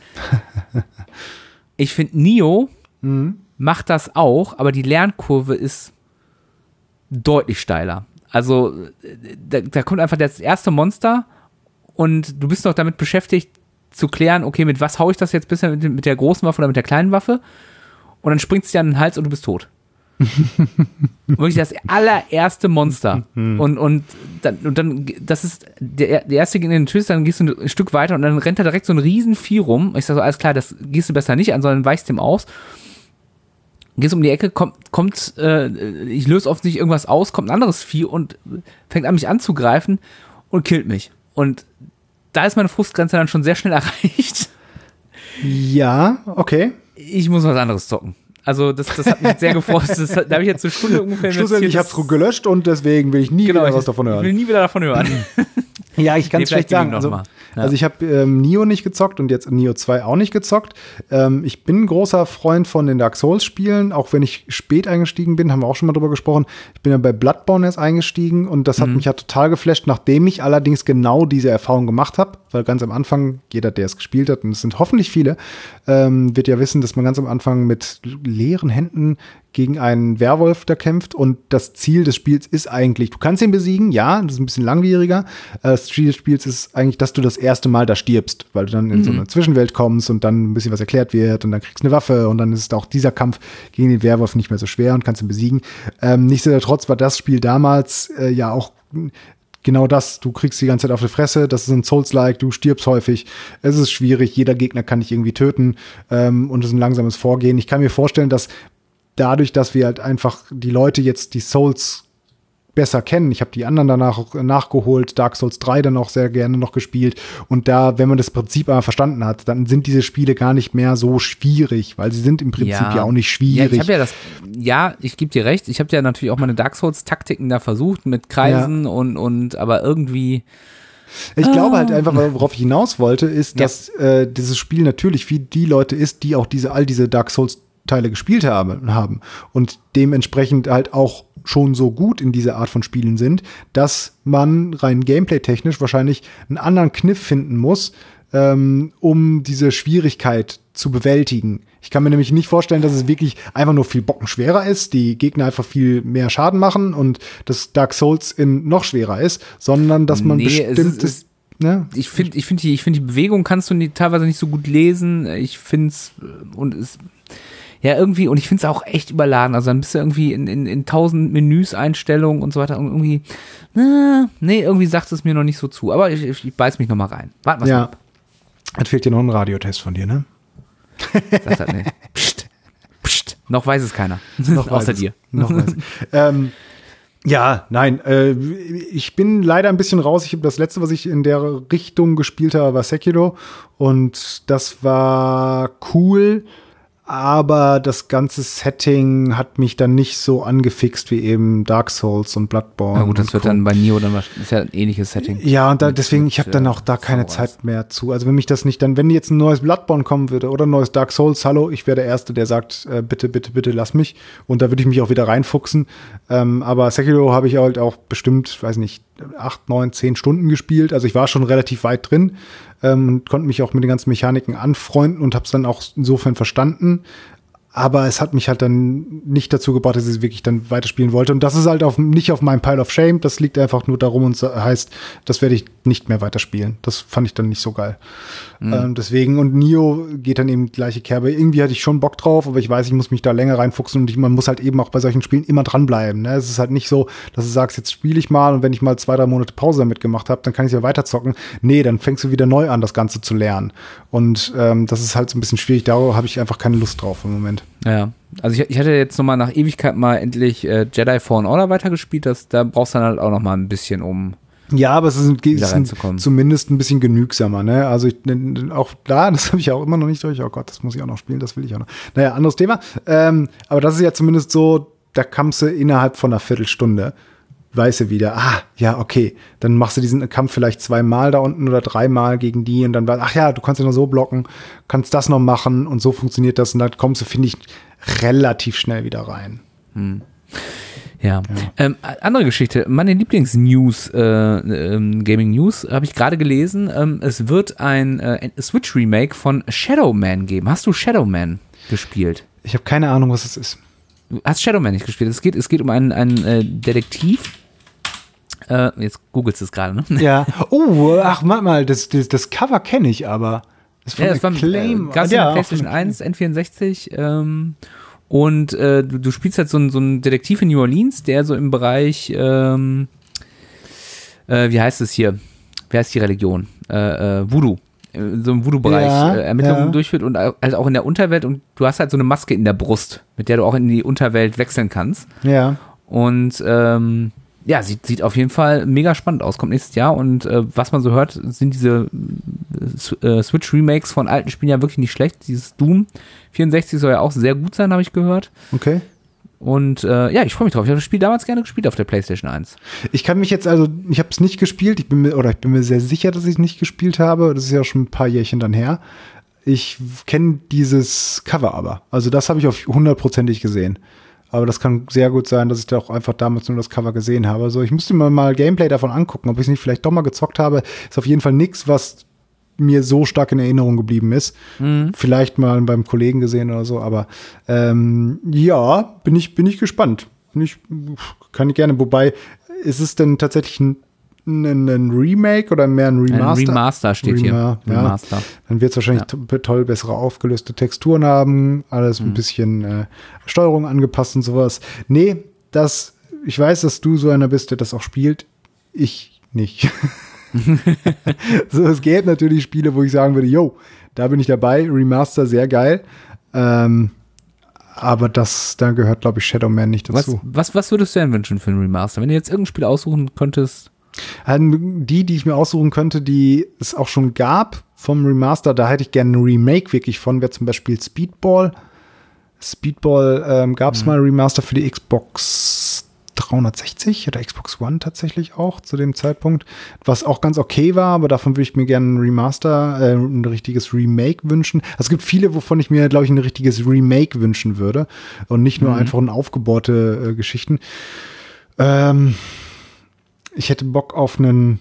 Ich finde, Nioh mhm. macht das auch, aber die Lernkurve ist deutlich steiler. Also, da, da kommt einfach das erste Monster und du bist noch damit beschäftigt, zu klären, okay, mit was hau ich das jetzt bisher, mit, mit der großen Waffe oder mit der kleinen Waffe? Und dann springt es dir an den Hals und du bist tot. Wirklich das allererste Monster. und, und, dann, und dann, das ist der, der erste Gegner in den Tschüss, dann gehst du ein Stück weiter und dann rennt da direkt so ein riesen Vieh rum. Ich sag so, alles klar, das gehst du besser nicht an, sondern weichst dem aus. Gehst um die Ecke, kommt, kommt äh, ich löse offensichtlich irgendwas aus, kommt ein anderes Vieh und fängt an, mich anzugreifen und killt mich. Und da ist meine Frustgrenze dann schon sehr schnell erreicht. Ja, okay. Ich muss was anderes zocken. Also das, das hat mich sehr gefreut. Das, da habe ich jetzt eine Stunde ungefähr Schlussendlich, ich habe es gelöscht und deswegen will ich nie genau, wieder was davon hören. Ich will nie wieder davon hören. Ja, ich kann es schlecht sagen. Also, ja. also ich habe ähm, Nioh nicht gezockt und jetzt Nioh zwei auch nicht gezockt. Ähm, ich bin ein großer Freund von den Dark Souls-Spielen, auch wenn ich spät eingestiegen bin, haben wir auch schon mal drüber gesprochen. Ich bin ja bei Bloodborne erst eingestiegen und das hat mhm. mich ja total geflasht, nachdem ich allerdings genau diese Erfahrung gemacht habe, weil ganz am Anfang, jeder, der es gespielt hat, und es sind hoffentlich viele, ähm, wird ja wissen, dass man ganz am Anfang mit leeren Händen gegen einen Werwolf da kämpft und das Ziel des Spiels ist eigentlich, du kannst ihn besiegen, ja, das ist ein bisschen langwieriger. Das Ziel des Spiels ist eigentlich, dass du das erste Mal da stirbst, weil du dann in mhm. so eine Zwischenwelt kommst und dann ein bisschen was erklärt wird und dann kriegst du eine Waffe und dann ist auch dieser Kampf gegen den Werwolf nicht mehr so schwer und kannst ihn besiegen. Ähm, nichtsdestotrotz war das Spiel damals äh, ja auch genau das, du kriegst die ganze Zeit auf die Fresse, das ist ein Souls-like, du stirbst häufig, es ist schwierig, jeder Gegner kann dich irgendwie töten ähm, und es ist ein langsames Vorgehen. Ich kann mir vorstellen, dass dadurch, dass wir halt einfach die Leute jetzt die Souls besser kennen. Ich habe die anderen danach auch nachgeholt, Dark Souls drei dann auch sehr gerne noch gespielt. Und da, wenn man das Prinzip aber verstanden hat, dann sind diese Spiele gar nicht mehr so schwierig, weil sie sind im Prinzip ja, ja auch nicht schwierig. Ja, ich habe ja das, ja, ich gebe dir recht, ich habe ja natürlich auch meine Dark Souls-Taktiken da versucht mit Kreisen ja. und, und aber irgendwie Ich glaube halt einfach, worauf ich hinaus wollte, ist, dass ja. äh, dieses Spiel natürlich für die Leute ist, die auch diese all diese Dark Souls-Teile gespielt haben, haben und dementsprechend halt auch schon so gut in dieser Art von Spielen sind, dass man rein gameplay-technisch wahrscheinlich einen anderen Kniff finden muss, ähm, um diese Schwierigkeit zu bewältigen. Ich kann mir nämlich nicht vorstellen, dass es wirklich einfach nur viel bockenschwerer ist, die Gegner einfach viel mehr Schaden machen und dass Dark Souls in noch schwerer ist, sondern dass man nee, bestimmtes... Es ist, ne? Ich finde ich find die, ich find die Bewegung kannst du nie, teilweise nicht so gut lesen. Ich finde es und es ja, irgendwie, und ich finde es auch echt überladen. Also dann bist du irgendwie in, in, in tausend Menüs, Einstellungen und so weiter. Und irgendwie, na, nee, irgendwie sagt es mir noch nicht so zu. Aber ich, ich, ich beiß mich noch mal rein. Warten wir ja. mal ab. Jetzt fehlt dir noch ein Radiotest von dir, ne? Das hat, nee. Psst, psst. Noch weiß es keiner. Noch Außer es. dir. Noch weiß es. ähm, ja, nein, äh, ich bin leider ein bisschen raus. Ich habe das letzte, was ich in der Richtung gespielt habe, war Sekiro. Und das war cool. Aber das ganze Setting hat mich dann nicht so angefixt wie eben Dark Souls und Bloodborne. Na gut, das wird Co. dann bei Nioh dann das ist ja ein ähnliches Setting. Ja, und da, deswegen, ich habe dann auch da keine Zeit mehr zu. Also wenn mich das nicht dann, wenn jetzt ein neues Bloodborne kommen würde oder ein neues Dark Souls, hallo, ich wäre der Erste, der sagt, äh, bitte, bitte, bitte, lass mich. Und da würde ich mich auch wieder reinfuchsen. Ähm, aber Sekiro habe ich halt auch bestimmt, weiß nicht, acht, neun, zehn Stunden gespielt. Also ich war schon relativ weit drin. Ähm, konnte mich auch mit den ganzen Mechaniken anfreunden und habe es dann auch insofern verstanden. Aber es hat mich halt dann nicht dazu gebracht, dass ich es wirklich dann weiterspielen wollte. Und das ist halt auf, nicht auf meinem Pile of Shame. Das liegt einfach nur darum und heißt, das werde ich nicht mehr weiterspielen. Das fand ich dann nicht so geil. Mhm. Ähm, deswegen, und Nioh geht dann eben die gleiche Kerbe. Irgendwie hatte ich schon Bock drauf, aber ich weiß, ich muss mich da länger reinfuchsen und ich, man muss halt eben auch bei solchen Spielen immer dranbleiben. Ne? Es ist halt nicht so, dass du sagst, jetzt spiele ich mal und wenn ich mal zwei, drei Monate Pause damit gemacht habe, dann kann ich ja weiterzocken. Nee, dann fängst du wieder neu an, das Ganze zu lernen. Und ähm, das ist halt so ein bisschen schwierig. Da habe ich einfach keine Lust drauf im Moment. Ja, also ich, ich hatte jetzt noch mal nach Ewigkeit mal endlich äh, Jedi Fallen Order weitergespielt. Das, da brauchst du dann halt auch noch mal ein bisschen, um ja, aber es ist, ist ein, zumindest ein bisschen genügsamer, ne? Also ich, auch da, das habe ich auch immer noch nicht durch. Oh Gott, das muss ich auch noch spielen, das will ich auch noch. Naja, anderes Thema. Ähm, aber das ist ja zumindest so, da kamst du innerhalb von einer Viertelstunde, weißt du wieder, ah, ja, okay, dann machst du diesen Kampf vielleicht zweimal da unten oder dreimal gegen die und dann war, ach ja, du kannst ja noch so blocken, kannst das noch machen und so funktioniert das und dann kommst du, finde ich, relativ schnell wieder rein. Hm. Ja. ja. Ähm, andere Geschichte, meine Lieblings-News, äh, ähm, Gaming-News, habe ich gerade gelesen. Ähm, es wird ein äh, Switch-Remake von Shadow Man geben. Hast du Shadow Man gespielt? Ich habe keine Ahnung, was es ist. Du hast Shadow Man nicht gespielt. Es geht, es geht um einen, einen äh, Detektiv. Äh, jetzt googelst du es gerade, ne? Ja. Oh, ach, warte mal, das, das, das Cover kenne ich aber. Das ist von ja, das Acclaim. War, äh, ja, PlayStation eins, N vierundsechzig. Ähm, und äh, du, du spielst halt so einen so einen Detektiv in New Orleans, der so im Bereich, ähm, äh, wie heißt es hier? Wie heißt die Religion? Äh, äh, Voodoo. So im Voodoo-Bereich ja, äh, Ermittlungen ja. durchführt und halt auch in der Unterwelt. Und du hast halt so eine Maske in der Brust, mit der du auch in die Unterwelt wechseln kannst. Ja. Und ähm, ja, sieht, sieht auf jeden Fall mega spannend aus. Kommt nächstes Jahr und äh, was man so hört, sind diese äh, Switch-Remakes von alten Spielen ja wirklich nicht schlecht. Dieses Doom vierundsechzig soll ja auch sehr gut sein, habe ich gehört. Okay. Und äh, ja, ich freue mich drauf. Ich habe das Spiel damals gerne gespielt auf der PlayStation eins. Ich kann mich jetzt also, ich habe es nicht gespielt, ich bin mir, oder ich bin mir sehr sicher, dass ich es nicht gespielt habe. Das ist ja schon ein paar Jährchen dann her. Ich kenne dieses Cover aber. Also das habe ich auf hundertprozentig gesehen. Aber das kann sehr gut sein, dass ich da auch einfach damals nur das Cover gesehen habe. Also ich müsste mir mal Gameplay davon angucken, ob ich es nicht vielleicht doch mal gezockt habe. Ist auf jeden Fall nichts, was mir so stark in Erinnerung geblieben ist. Mhm. Vielleicht mal beim Kollegen gesehen oder so, aber ähm, ja, bin ich, bin ich gespannt. Bin ich, kann ich gerne, wobei, ist es denn tatsächlich ein, ein, ein Remake oder mehr ein Remaster? Ein Remaster steht Rema, hier. Ja. Remaster. Dann wird es wahrscheinlich ja. to- toll bessere aufgelöste Texturen haben, alles mhm. ein bisschen äh, Steuerung angepasst und sowas. Nee, das, ich weiß, dass du so einer bist, der das auch spielt. Ich nicht. So, es gäbe natürlich Spiele, wo ich sagen würde, yo, da bin ich dabei, Remaster, sehr geil. Ähm, Aber das, da gehört, glaube ich, Shadow Man nicht dazu. Was, was, was würdest du denn wünschen für ein Remaster? Wenn du jetzt irgendein Spiel aussuchen könntest? Die, die ich mir aussuchen könnte, die es auch schon gab vom Remaster, da hätte ich gerne ein Remake wirklich von, wäre zum Beispiel Speedball. Speedball ähm, gab es mhm. mal Remaster für die Xbox dreihundertsechzig oder Xbox One tatsächlich auch zu dem Zeitpunkt, was auch ganz okay war, aber davon würde ich mir gerne ein Remaster, äh, ein richtiges Remake wünschen. Es gibt viele, wovon ich mir, glaube ich, ein richtiges Remake wünschen würde und nicht nur mhm. einfach ein aufgebohrte äh, Geschichten. Ähm, ich hätte Bock auf einen,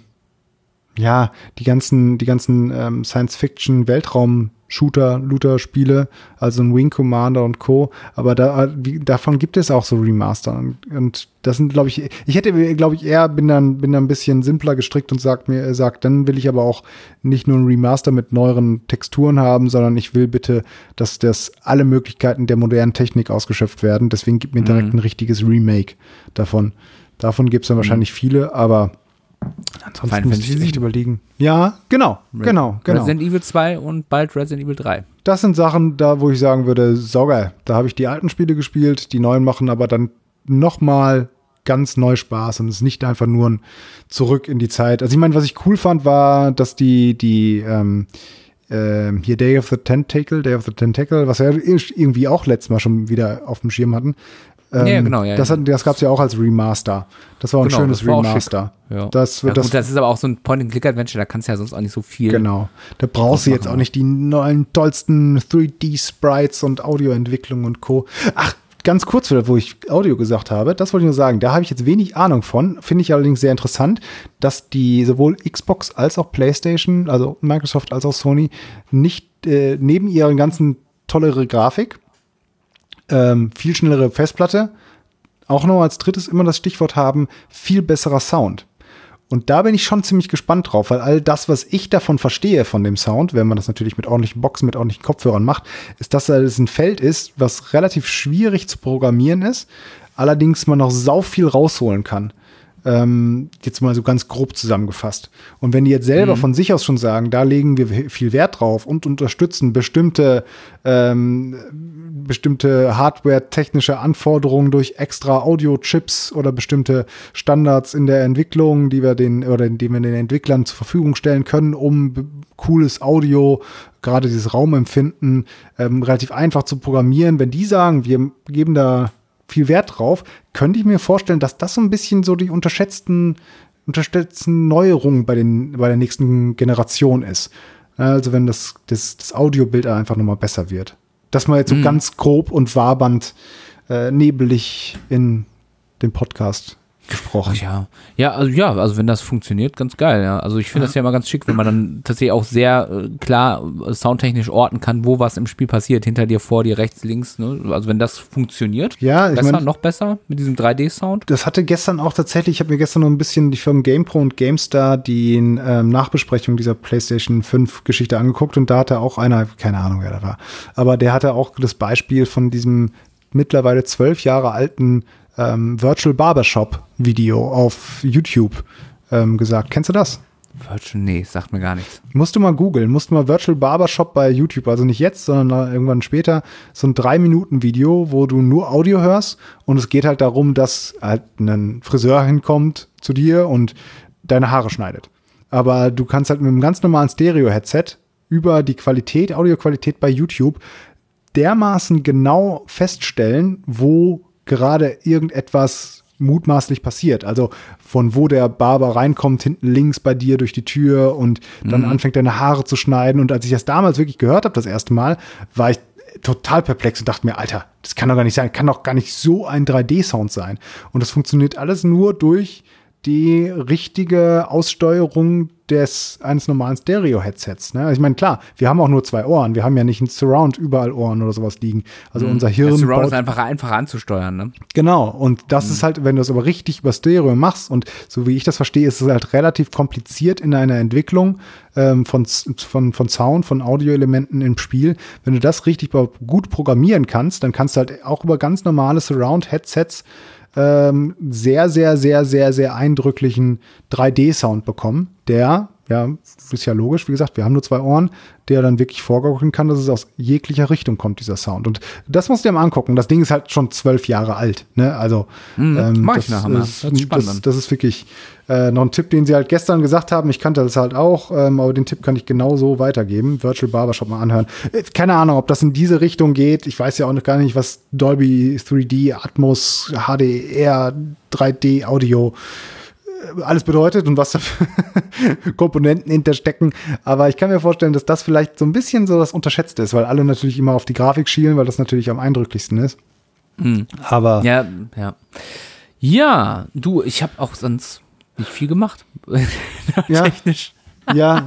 ja, die ganzen, die ganzen ähm, Science-Fiction-Weltraum-Shooter, Looter-Spiele, also ein Wing Commander und Co. Aber da, wie, davon gibt es auch so Remaster. Und, und das sind, glaube ich, ich hätte, glaube ich, eher bin dann, bin dann ein bisschen simpler gestrickt und sagt mir, sagt, dann will ich aber auch nicht nur ein Remaster mit neueren Texturen haben, sondern ich will bitte, dass das alle Möglichkeiten der modernen Technik ausgeschöpft werden. Deswegen gibt mir direkt mhm. ein richtiges Remake davon. Davon gibt es dann wahrscheinlich mhm. viele, aber ansonsten muss ich echt überlegen. Ja, genau, Red, genau, genau. Resident Evil zwei und bald Resident Evil drei. Das sind Sachen, da wo ich sagen würde, saugeil. Da habe ich die alten Spiele gespielt, die neuen machen aber dann nochmal ganz neu Spaß und es ist nicht einfach nur ein Zurück in die Zeit. Also ich meine, was ich cool fand, war, dass die, die ähm, äh, hier Day of the Tentacle, Day of the Tentacle, was wir irgendwie auch letztes Mal schon wieder auf dem Schirm hatten, Ähm, ja, genau, ja, das, hat, das gab es ja auch als Remaster. Das war ein genau, schönes Remaster. Ja. Das, ja, das, gut, das ist aber auch so ein Point-and-Click-Adventure, da kannst du ja sonst auch nicht so viel. Genau. Da brauchst du jetzt auch nicht die neuen, tollsten drei D-Sprites und Audioentwicklung und Co. Ach, ganz kurz, wo ich Audio gesagt habe, das wollte ich nur sagen, da habe ich jetzt wenig Ahnung von, finde ich allerdings sehr interessant, dass die sowohl Xbox als auch PlayStation, also Microsoft als auch Sony, nicht äh, neben ihrer ganzen tollere Grafik, Ähm, viel schnellere Festplatte, auch noch als drittes immer das Stichwort haben, viel besserer Sound. Und da bin ich schon ziemlich gespannt drauf, weil all das, was ich davon verstehe von dem Sound, wenn man das natürlich mit ordentlichen Boxen, mit ordentlichen Kopfhörern macht, ist, dass es ein Feld ist, was relativ schwierig zu programmieren ist, allerdings man noch sau viel rausholen kann. Ähm, jetzt mal so ganz grob zusammengefasst. Und wenn die jetzt selber mhm. von sich aus schon sagen, da legen wir viel Wert drauf und unterstützen bestimmte ähm, bestimmte Hardware-technische Anforderungen durch extra Audio-Chips oder bestimmte Standards in der Entwicklung, die wir den oder die wir den Entwicklern zur Verfügung stellen können, um b- cooles Audio, gerade dieses Raumempfinden, ähm, relativ einfach zu programmieren. Wenn die sagen, wir geben da viel Wert drauf, könnte ich mir vorstellen, dass das so ein bisschen so die unterschätzten, unterschätzten Neuerungen bei den, bei der nächsten Generation ist. Also wenn das, das, das Audiobild einfach nochmal besser wird. Dass man jetzt so mhm. ganz grob und wabernd, äh, nebelig in den Podcast gesprochen. Ach ja, ja, also ja, also wenn das funktioniert, ganz geil, ja. Also ich finde ja. das ja immer ganz schick, wenn man dann tatsächlich auch sehr äh, klar äh, soundtechnisch orten kann, wo was im Spiel passiert, hinter dir, vor dir, rechts, links, ne? Also wenn das funktioniert, ja, ich besser, mein, noch besser mit diesem drei D-Sound. Das hatte gestern auch tatsächlich, ich habe mir gestern noch ein bisschen die Firmen GamePro und GameStar die ähm, Nachbesprechung dieser PlayStation fünf Geschichte angeguckt und da hatte auch einer, keine Ahnung, wer da war, aber der hatte auch das Beispiel von diesem mittlerweile zwölf Jahre alten Ähm, Virtual Barbershop Video auf YouTube ähm, gesagt. Kennst du das? Virtual, nee, sagt mir gar nichts. Musst du mal googeln, musst du mal Virtual Barbershop bei YouTube, also nicht jetzt, sondern irgendwann später, so ein drei Minuten Video, wo du nur Audio hörst und es geht halt darum, dass halt ein Friseur hinkommt zu dir und deine Haare schneidet. Aber du kannst halt mit einem ganz normalen Stereo-Headset über die Qualität, Audioqualität bei YouTube dermaßen genau feststellen, wo gerade irgendetwas mutmaßlich passiert. Also von wo der Barber reinkommt, hinten links bei dir durch die Tür und dann mhm. anfängt, deine Haare zu schneiden. Und als ich das damals wirklich gehört habe, das erste Mal, war ich total perplex und dachte mir, Alter, das kann doch gar nicht sein, kann doch gar nicht so ein drei D-Sound sein. Und das funktioniert alles nur durch die richtige Aussteuerung des eines normalen Stereo-Headsets. Ne? Ich meine, klar, wir haben auch nur zwei Ohren. Wir haben ja nicht ein Surround überall Ohren oder sowas liegen. Also mhm. unser Hirn. Das Surround ist einfach einfach anzusteuern. Ne? Genau. Und das mhm. ist halt, wenn du es aber richtig über Stereo machst und so wie ich das verstehe, ist es halt relativ kompliziert in einer Entwicklung ähm, von, von, von Sound, von Audioelementen im Spiel. Wenn du das richtig gut programmieren kannst, dann kannst du halt auch über ganz normale Surround-Headsets ähm, sehr, sehr, sehr, sehr, sehr eindrücklichen drei D-Sound bekommen, der ja, ist ja logisch, wie gesagt, wir haben nur zwei Ohren, der dann wirklich vorgaukeln kann, dass es aus jeglicher Richtung kommt, dieser Sound. Und das musst du dir mal angucken. Das Ding ist halt schon zwölf Jahre alt, ne? Also, Mhm, ähm, mach das, ich nachher mal. ist, Das ist spannend das, dann. das ist wirklich äh, noch ein Tipp, den sie halt gestern gesagt haben. Ich kannte das halt auch, ähm, aber den Tipp kann ich genau so weitergeben. Virtual Barbershop mal anhören. Äh, Keine Ahnung, ob das in diese Richtung geht. Ich weiß ja auch noch gar nicht, was Dolby drei D, Atmos, H D R, drei D Audio alles bedeutet und was da für Komponenten hinterstecken. Aber ich kann mir vorstellen, dass das vielleicht so ein bisschen so das Unterschätzte ist, weil alle natürlich immer auf die Grafik schielen, weil das natürlich am eindrücklichsten ist. Mhm. Aber Ja, ja. Ja, du, ich habe auch sonst nicht viel gemacht. Ja. Technisch. ja,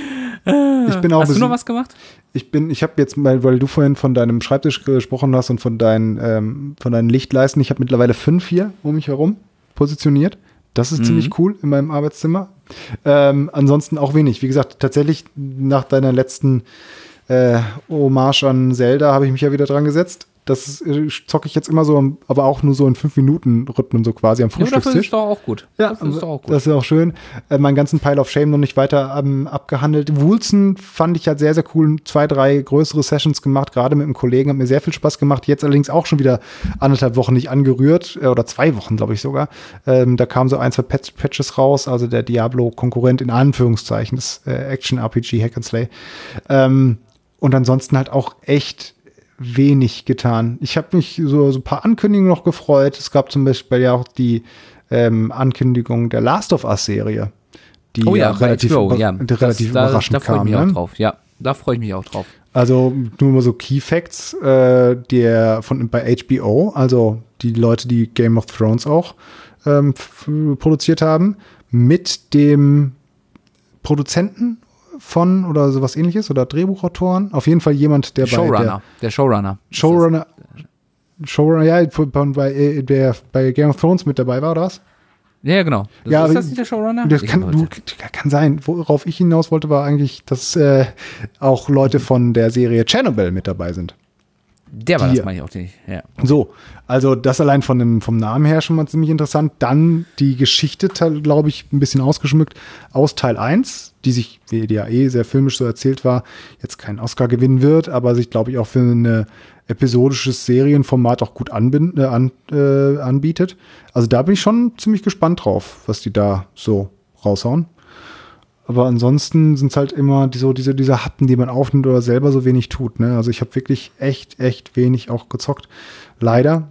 ich bin auch Hast du bisschen- noch was gemacht? Ich bin, ich habe jetzt mal, weil du vorhin von deinem Schreibtisch gesprochen hast und von deinen, ähm, von deinen Lichtleisten, ich habe mittlerweile fünf hier um mich herum positioniert. Das ist Mhm. ziemlich cool in meinem Arbeitszimmer. Ähm, ansonsten auch wenig. Wie gesagt, tatsächlich nach deiner letzten äh, Hommage an Zelda habe ich mich ja wieder dran gesetzt. Das äh, zocke ich jetzt immer so, am- aber auch nur so in fünf Minuten Rhythmen, so quasi am Ja, dafür ist Frühstückstisch. es doch auch gut. Ja, das ist doch auch gut. das ist auch schön. Äh, meinen ganzen Pile of Shame noch nicht weiter ähm, abgehandelt. Woolson fand ich halt sehr, sehr cool. Zwei, drei größere Sessions gemacht, gerade mit einem Kollegen. Hat mir sehr viel Spaß gemacht. Jetzt allerdings auch schon wieder anderthalb Wochen nicht angerührt. Äh, oder zwei Wochen, glaube ich sogar. Ähm, da kamen so ein, zwei Patch Patches raus. Also der Diablo-Konkurrent in Anführungszeichen. Das äh, Action-R P G Hack and Slay. Ähm, und ansonsten halt auch echt wenig getan. Ich habe mich so, so ein paar Ankündigungen noch gefreut. Es gab zum Beispiel ja auch die ähm, Ankündigung der Last of Us-Serie, die Oh ja, ja relativ, H B O, über, ja. die Das- relativ da, überraschend da freue ich kam. mich auch Ne? drauf. Ja, da freue ich mich auch drauf. Also nur mal so Key Facts, äh, der von bei H B O, also die Leute, die Game of Thrones auch ähm, f- produziert haben, mit dem Produzenten von oder sowas ähnliches oder Drehbuchautoren. Auf jeden Fall jemand, der bei der Showrunner. Der Showrunner. Showrunner, Showrunner, ja, von- bei, äh, der bei Game of Thrones mit dabei war, oder was? Ja, genau. Das, Ja, ist aber- das nicht der Showrunner? Das Ich kann, weiß du, nicht. kann sein. Worauf ich hinaus wollte, war eigentlich, dass äh, auch Leute von der Serie Chernobyl mit dabei sind. Der war die- das, meine ich auch nicht. Ja. So, also das allein von dem, vom Namen her schon mal ziemlich interessant. Dann die Geschichte, glaube ich, ein bisschen ausgeschmückt aus Teil eins, die sich, wie die ja eh sehr filmisch so erzählt war, jetzt keinen Oscar gewinnen wird, aber sich, glaube ich, auch für ein episodisches Serienformat auch gut anbind, äh, an, äh, anbietet. Also da bin ich schon ziemlich gespannt drauf, was die da so raushauen. Aber ansonsten sind es halt immer die, so diese, diese Happen, die man aufnimmt oder selber so wenig tut. Ne? Also ich habe wirklich echt, echt wenig auch gezockt. Leider.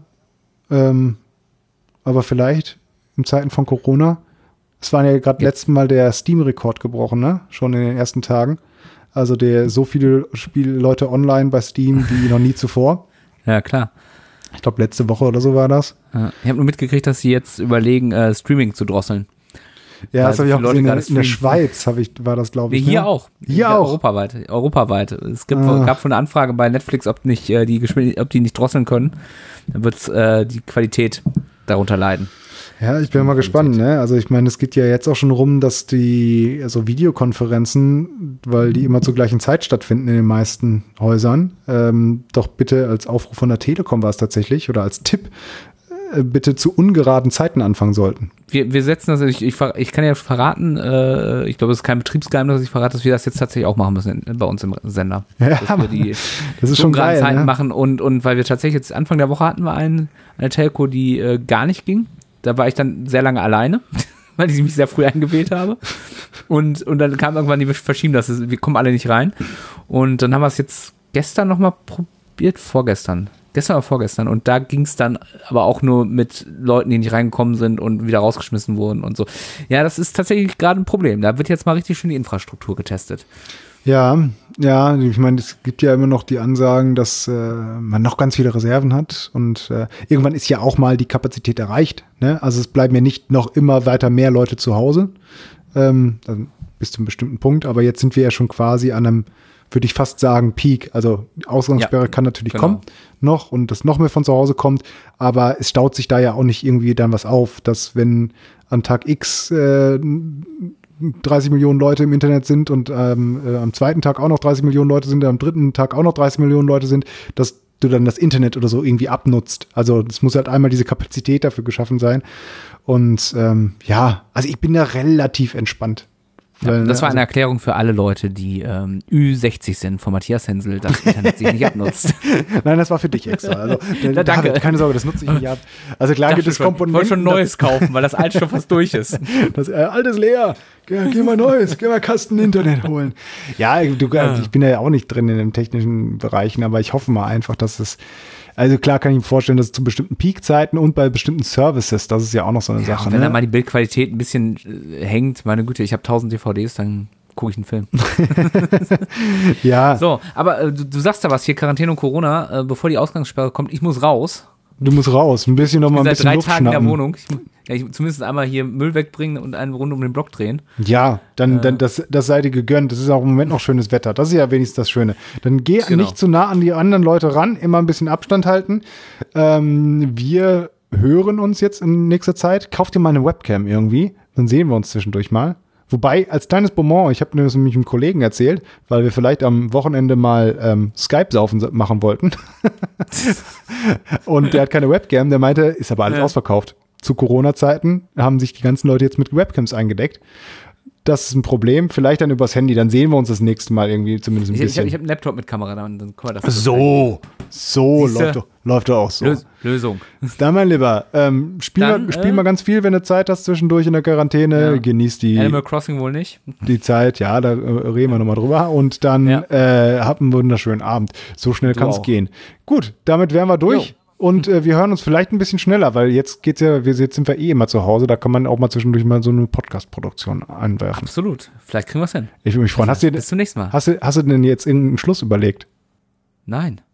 Ähm, aber vielleicht in Zeiten von Corona. Es war ja gerade Ja. letzten Mal der Steam-Rekord gebrochen, ne? Schon in den ersten Tagen. Also der so viele Spielleute online bei Steam wie noch nie zuvor. Ja, klar. Ich glaube, letzte Woche oder so war das. Ja, Ich habe nur mitgekriegt, dass sie jetzt überlegen, äh, Streaming zu drosseln. Ja, Weil das so habe ich auch viele Leute gesehen. In, gerade in der streamen. Schweiz habe ich, war das, glaube Nee, ich. hier ne? auch. Hier auch. Europaweit. Europaweit. Es gibt, Ah. gab von eine Anfrage bei Netflix, ob nicht äh, die Geschwindigkeit, ob die nicht drosseln können. Dann wird äh, die Qualität darunter leiden. Ja, ich bin mal gespannt, ne? Also ich meine, es geht ja jetzt auch schon rum, dass die also Videokonferenzen, weil die immer zur gleichen Zeit stattfinden in den meisten Häusern, ähm, doch bitte als Aufruf von der Telekom war es tatsächlich oder als Tipp, äh, bitte zu ungeraden Zeiten anfangen sollten. Wir, wir setzen das, ich, ich, ver- ich kann ja verraten, äh, ich glaube, es ist kein Betriebsgeheimnis, dass ich verrate, dass wir das jetzt tatsächlich auch machen müssen in, bei uns im Sender. Ja, dass wir die das ist schon ungeraden geil, Zeiten ne? machen und, und weil wir tatsächlich jetzt Anfang der Woche hatten wir einen, eine Telco, die äh, gar nicht ging. Da war ich dann sehr lange alleine, weil ich mich sehr früh eingewählt habe. Und, und dann kam irgendwann, die wir verschieben das, ist- wir kommen alle nicht rein. Und dann haben wir es jetzt gestern nochmal probiert, vorgestern. Gestern oder vorgestern. Und da ging es dann aber auch nur mit Leuten, die nicht reingekommen sind und wieder rausgeschmissen wurden und so. Ja, das ist tatsächlich gerade ein Problem. Da wird jetzt mal richtig schön die Infrastruktur getestet. Ja, ja, ich meine, es gibt ja immer noch die Ansagen, dass äh, man noch ganz viele Reserven hat und äh, irgendwann ist ja auch mal die Kapazität erreicht. Ne? Also es bleiben ja nicht noch immer weiter mehr Leute zu Hause, ähm, also bis zu einem bestimmten Punkt, aber jetzt sind wir ja schon quasi an einem, würde ich fast sagen, Peak. Also die Ausgangssperre Ja, kann natürlich genau. kommen noch und dass noch mehr von zu Hause kommt, aber es staut sich da ja auch nicht irgendwie dann was auf, dass wenn am Tag X äh, dreißig Millionen Leute im Internet sind und ähm, äh, am zweiten Tag auch noch dreißig Millionen Leute sind, am dritten Tag auch noch dreißig Millionen Leute sind, dass du dann das Internet oder so irgendwie abnutzt. Also es muss halt einmal diese Kapazität dafür geschaffen sein. Und ähm, ja, also ich bin da relativ entspannt, Ja, Weil, das ne, war eine also- Erklärung für alle Leute, die ähm, Ü sechzig sind, von Matthias Hensel, dass das Internet sich nicht abnutzt. Nein, das war für dich extra. Also, Na, danke. David, keine Sorge, das nutze ich nicht ab. Also klar gibt es Ich wollte Komponenten. schon Neues kaufen, weil das alte schon fast durch ist. Das äh, altes leer. Geh, geh mal Neues, geh mal Kasten Internet holen. Ja, du, Ja. ich bin ja auch nicht drin in den technischen Bereichen, aber ich hoffe mal einfach, dass es, also klar kann ich mir vorstellen, dass zu bestimmten Peakzeiten und bei bestimmten Services, das ist ja auch noch so eine Ja, Sache. und wenn Ne? da mal die Bildqualität ein bisschen äh, hängt, meine Güte, ich habe tausend D V Ds, dann gucke ich einen Film. Ja, So, aber äh, du, du sagst da was hier, Quarantäne und Corona, äh, bevor die Ausgangssperre kommt, ich muss raus. du musst raus, ein bisschen noch Ich mal bin ein seit bisschen drei Luft Tagen in der schnappen. Wohnung. Ich, ja, ich, zumindest einmal hier Müll wegbringen und einen rund um den Block drehen. Ja, dann, Äh. dann das, das sei dir gegönnt. Das ist auch im Moment noch schönes Wetter. Das ist ja wenigstens das Schöne. Dann geh Genau. nicht zu nah an die anderen Leute ran, immer ein bisschen Abstand halten. Ähm, wir hören uns jetzt in nächster Zeit. Kauf dir mal eine Webcam irgendwie, dann sehen wir uns zwischendurch mal. Wobei, als kleines Bonbon, ich habe das nämlich einem Kollegen erzählt, weil wir vielleicht am Wochenende mal ähm, Skype-Saufen machen wollten. Und der hat keine Webcam, der meinte, ist aber alles Ja. ausverkauft. Zu Corona-Zeiten haben sich die ganzen Leute jetzt mit Webcams eingedeckt. Das ist ein Problem, vielleicht dann übers Handy, dann sehen wir uns das nächste Mal irgendwie zumindest ein Ich, ich bisschen. habe ich hab einen Laptop mit Kamera, dann, dann können wir das. so, so Siehste? läuft doch, läuft doch auch so. Lös Lösung. Dann, mein Lieber, ähm, spiel, Dann, mal, spiel äh, mal ganz viel, wenn du Zeit hast zwischendurch in der Quarantäne. Ja. Genieß die, Animal Crossing wohl nicht. die Zeit, ja, da äh, reden wir nochmal drüber. Und dann Ja. äh, hab einen wunderschönen Abend. So schnell Du kann es auch. gehen. Gut, damit wären wir durch. Jo. Und äh, wir hören uns vielleicht ein bisschen schneller, weil jetzt geht's ja, wir, jetzt sind wir eh immer zu Hause, da kann man auch mal zwischendurch mal so eine Podcast-Produktion einwerfen. Absolut. Vielleicht kriegen wir es hin. Ich würde mich freuen. Hast du, Bis zum nächsten Mal. hast, du, hast du denn jetzt irgendeinen Schluss überlegt? Nein.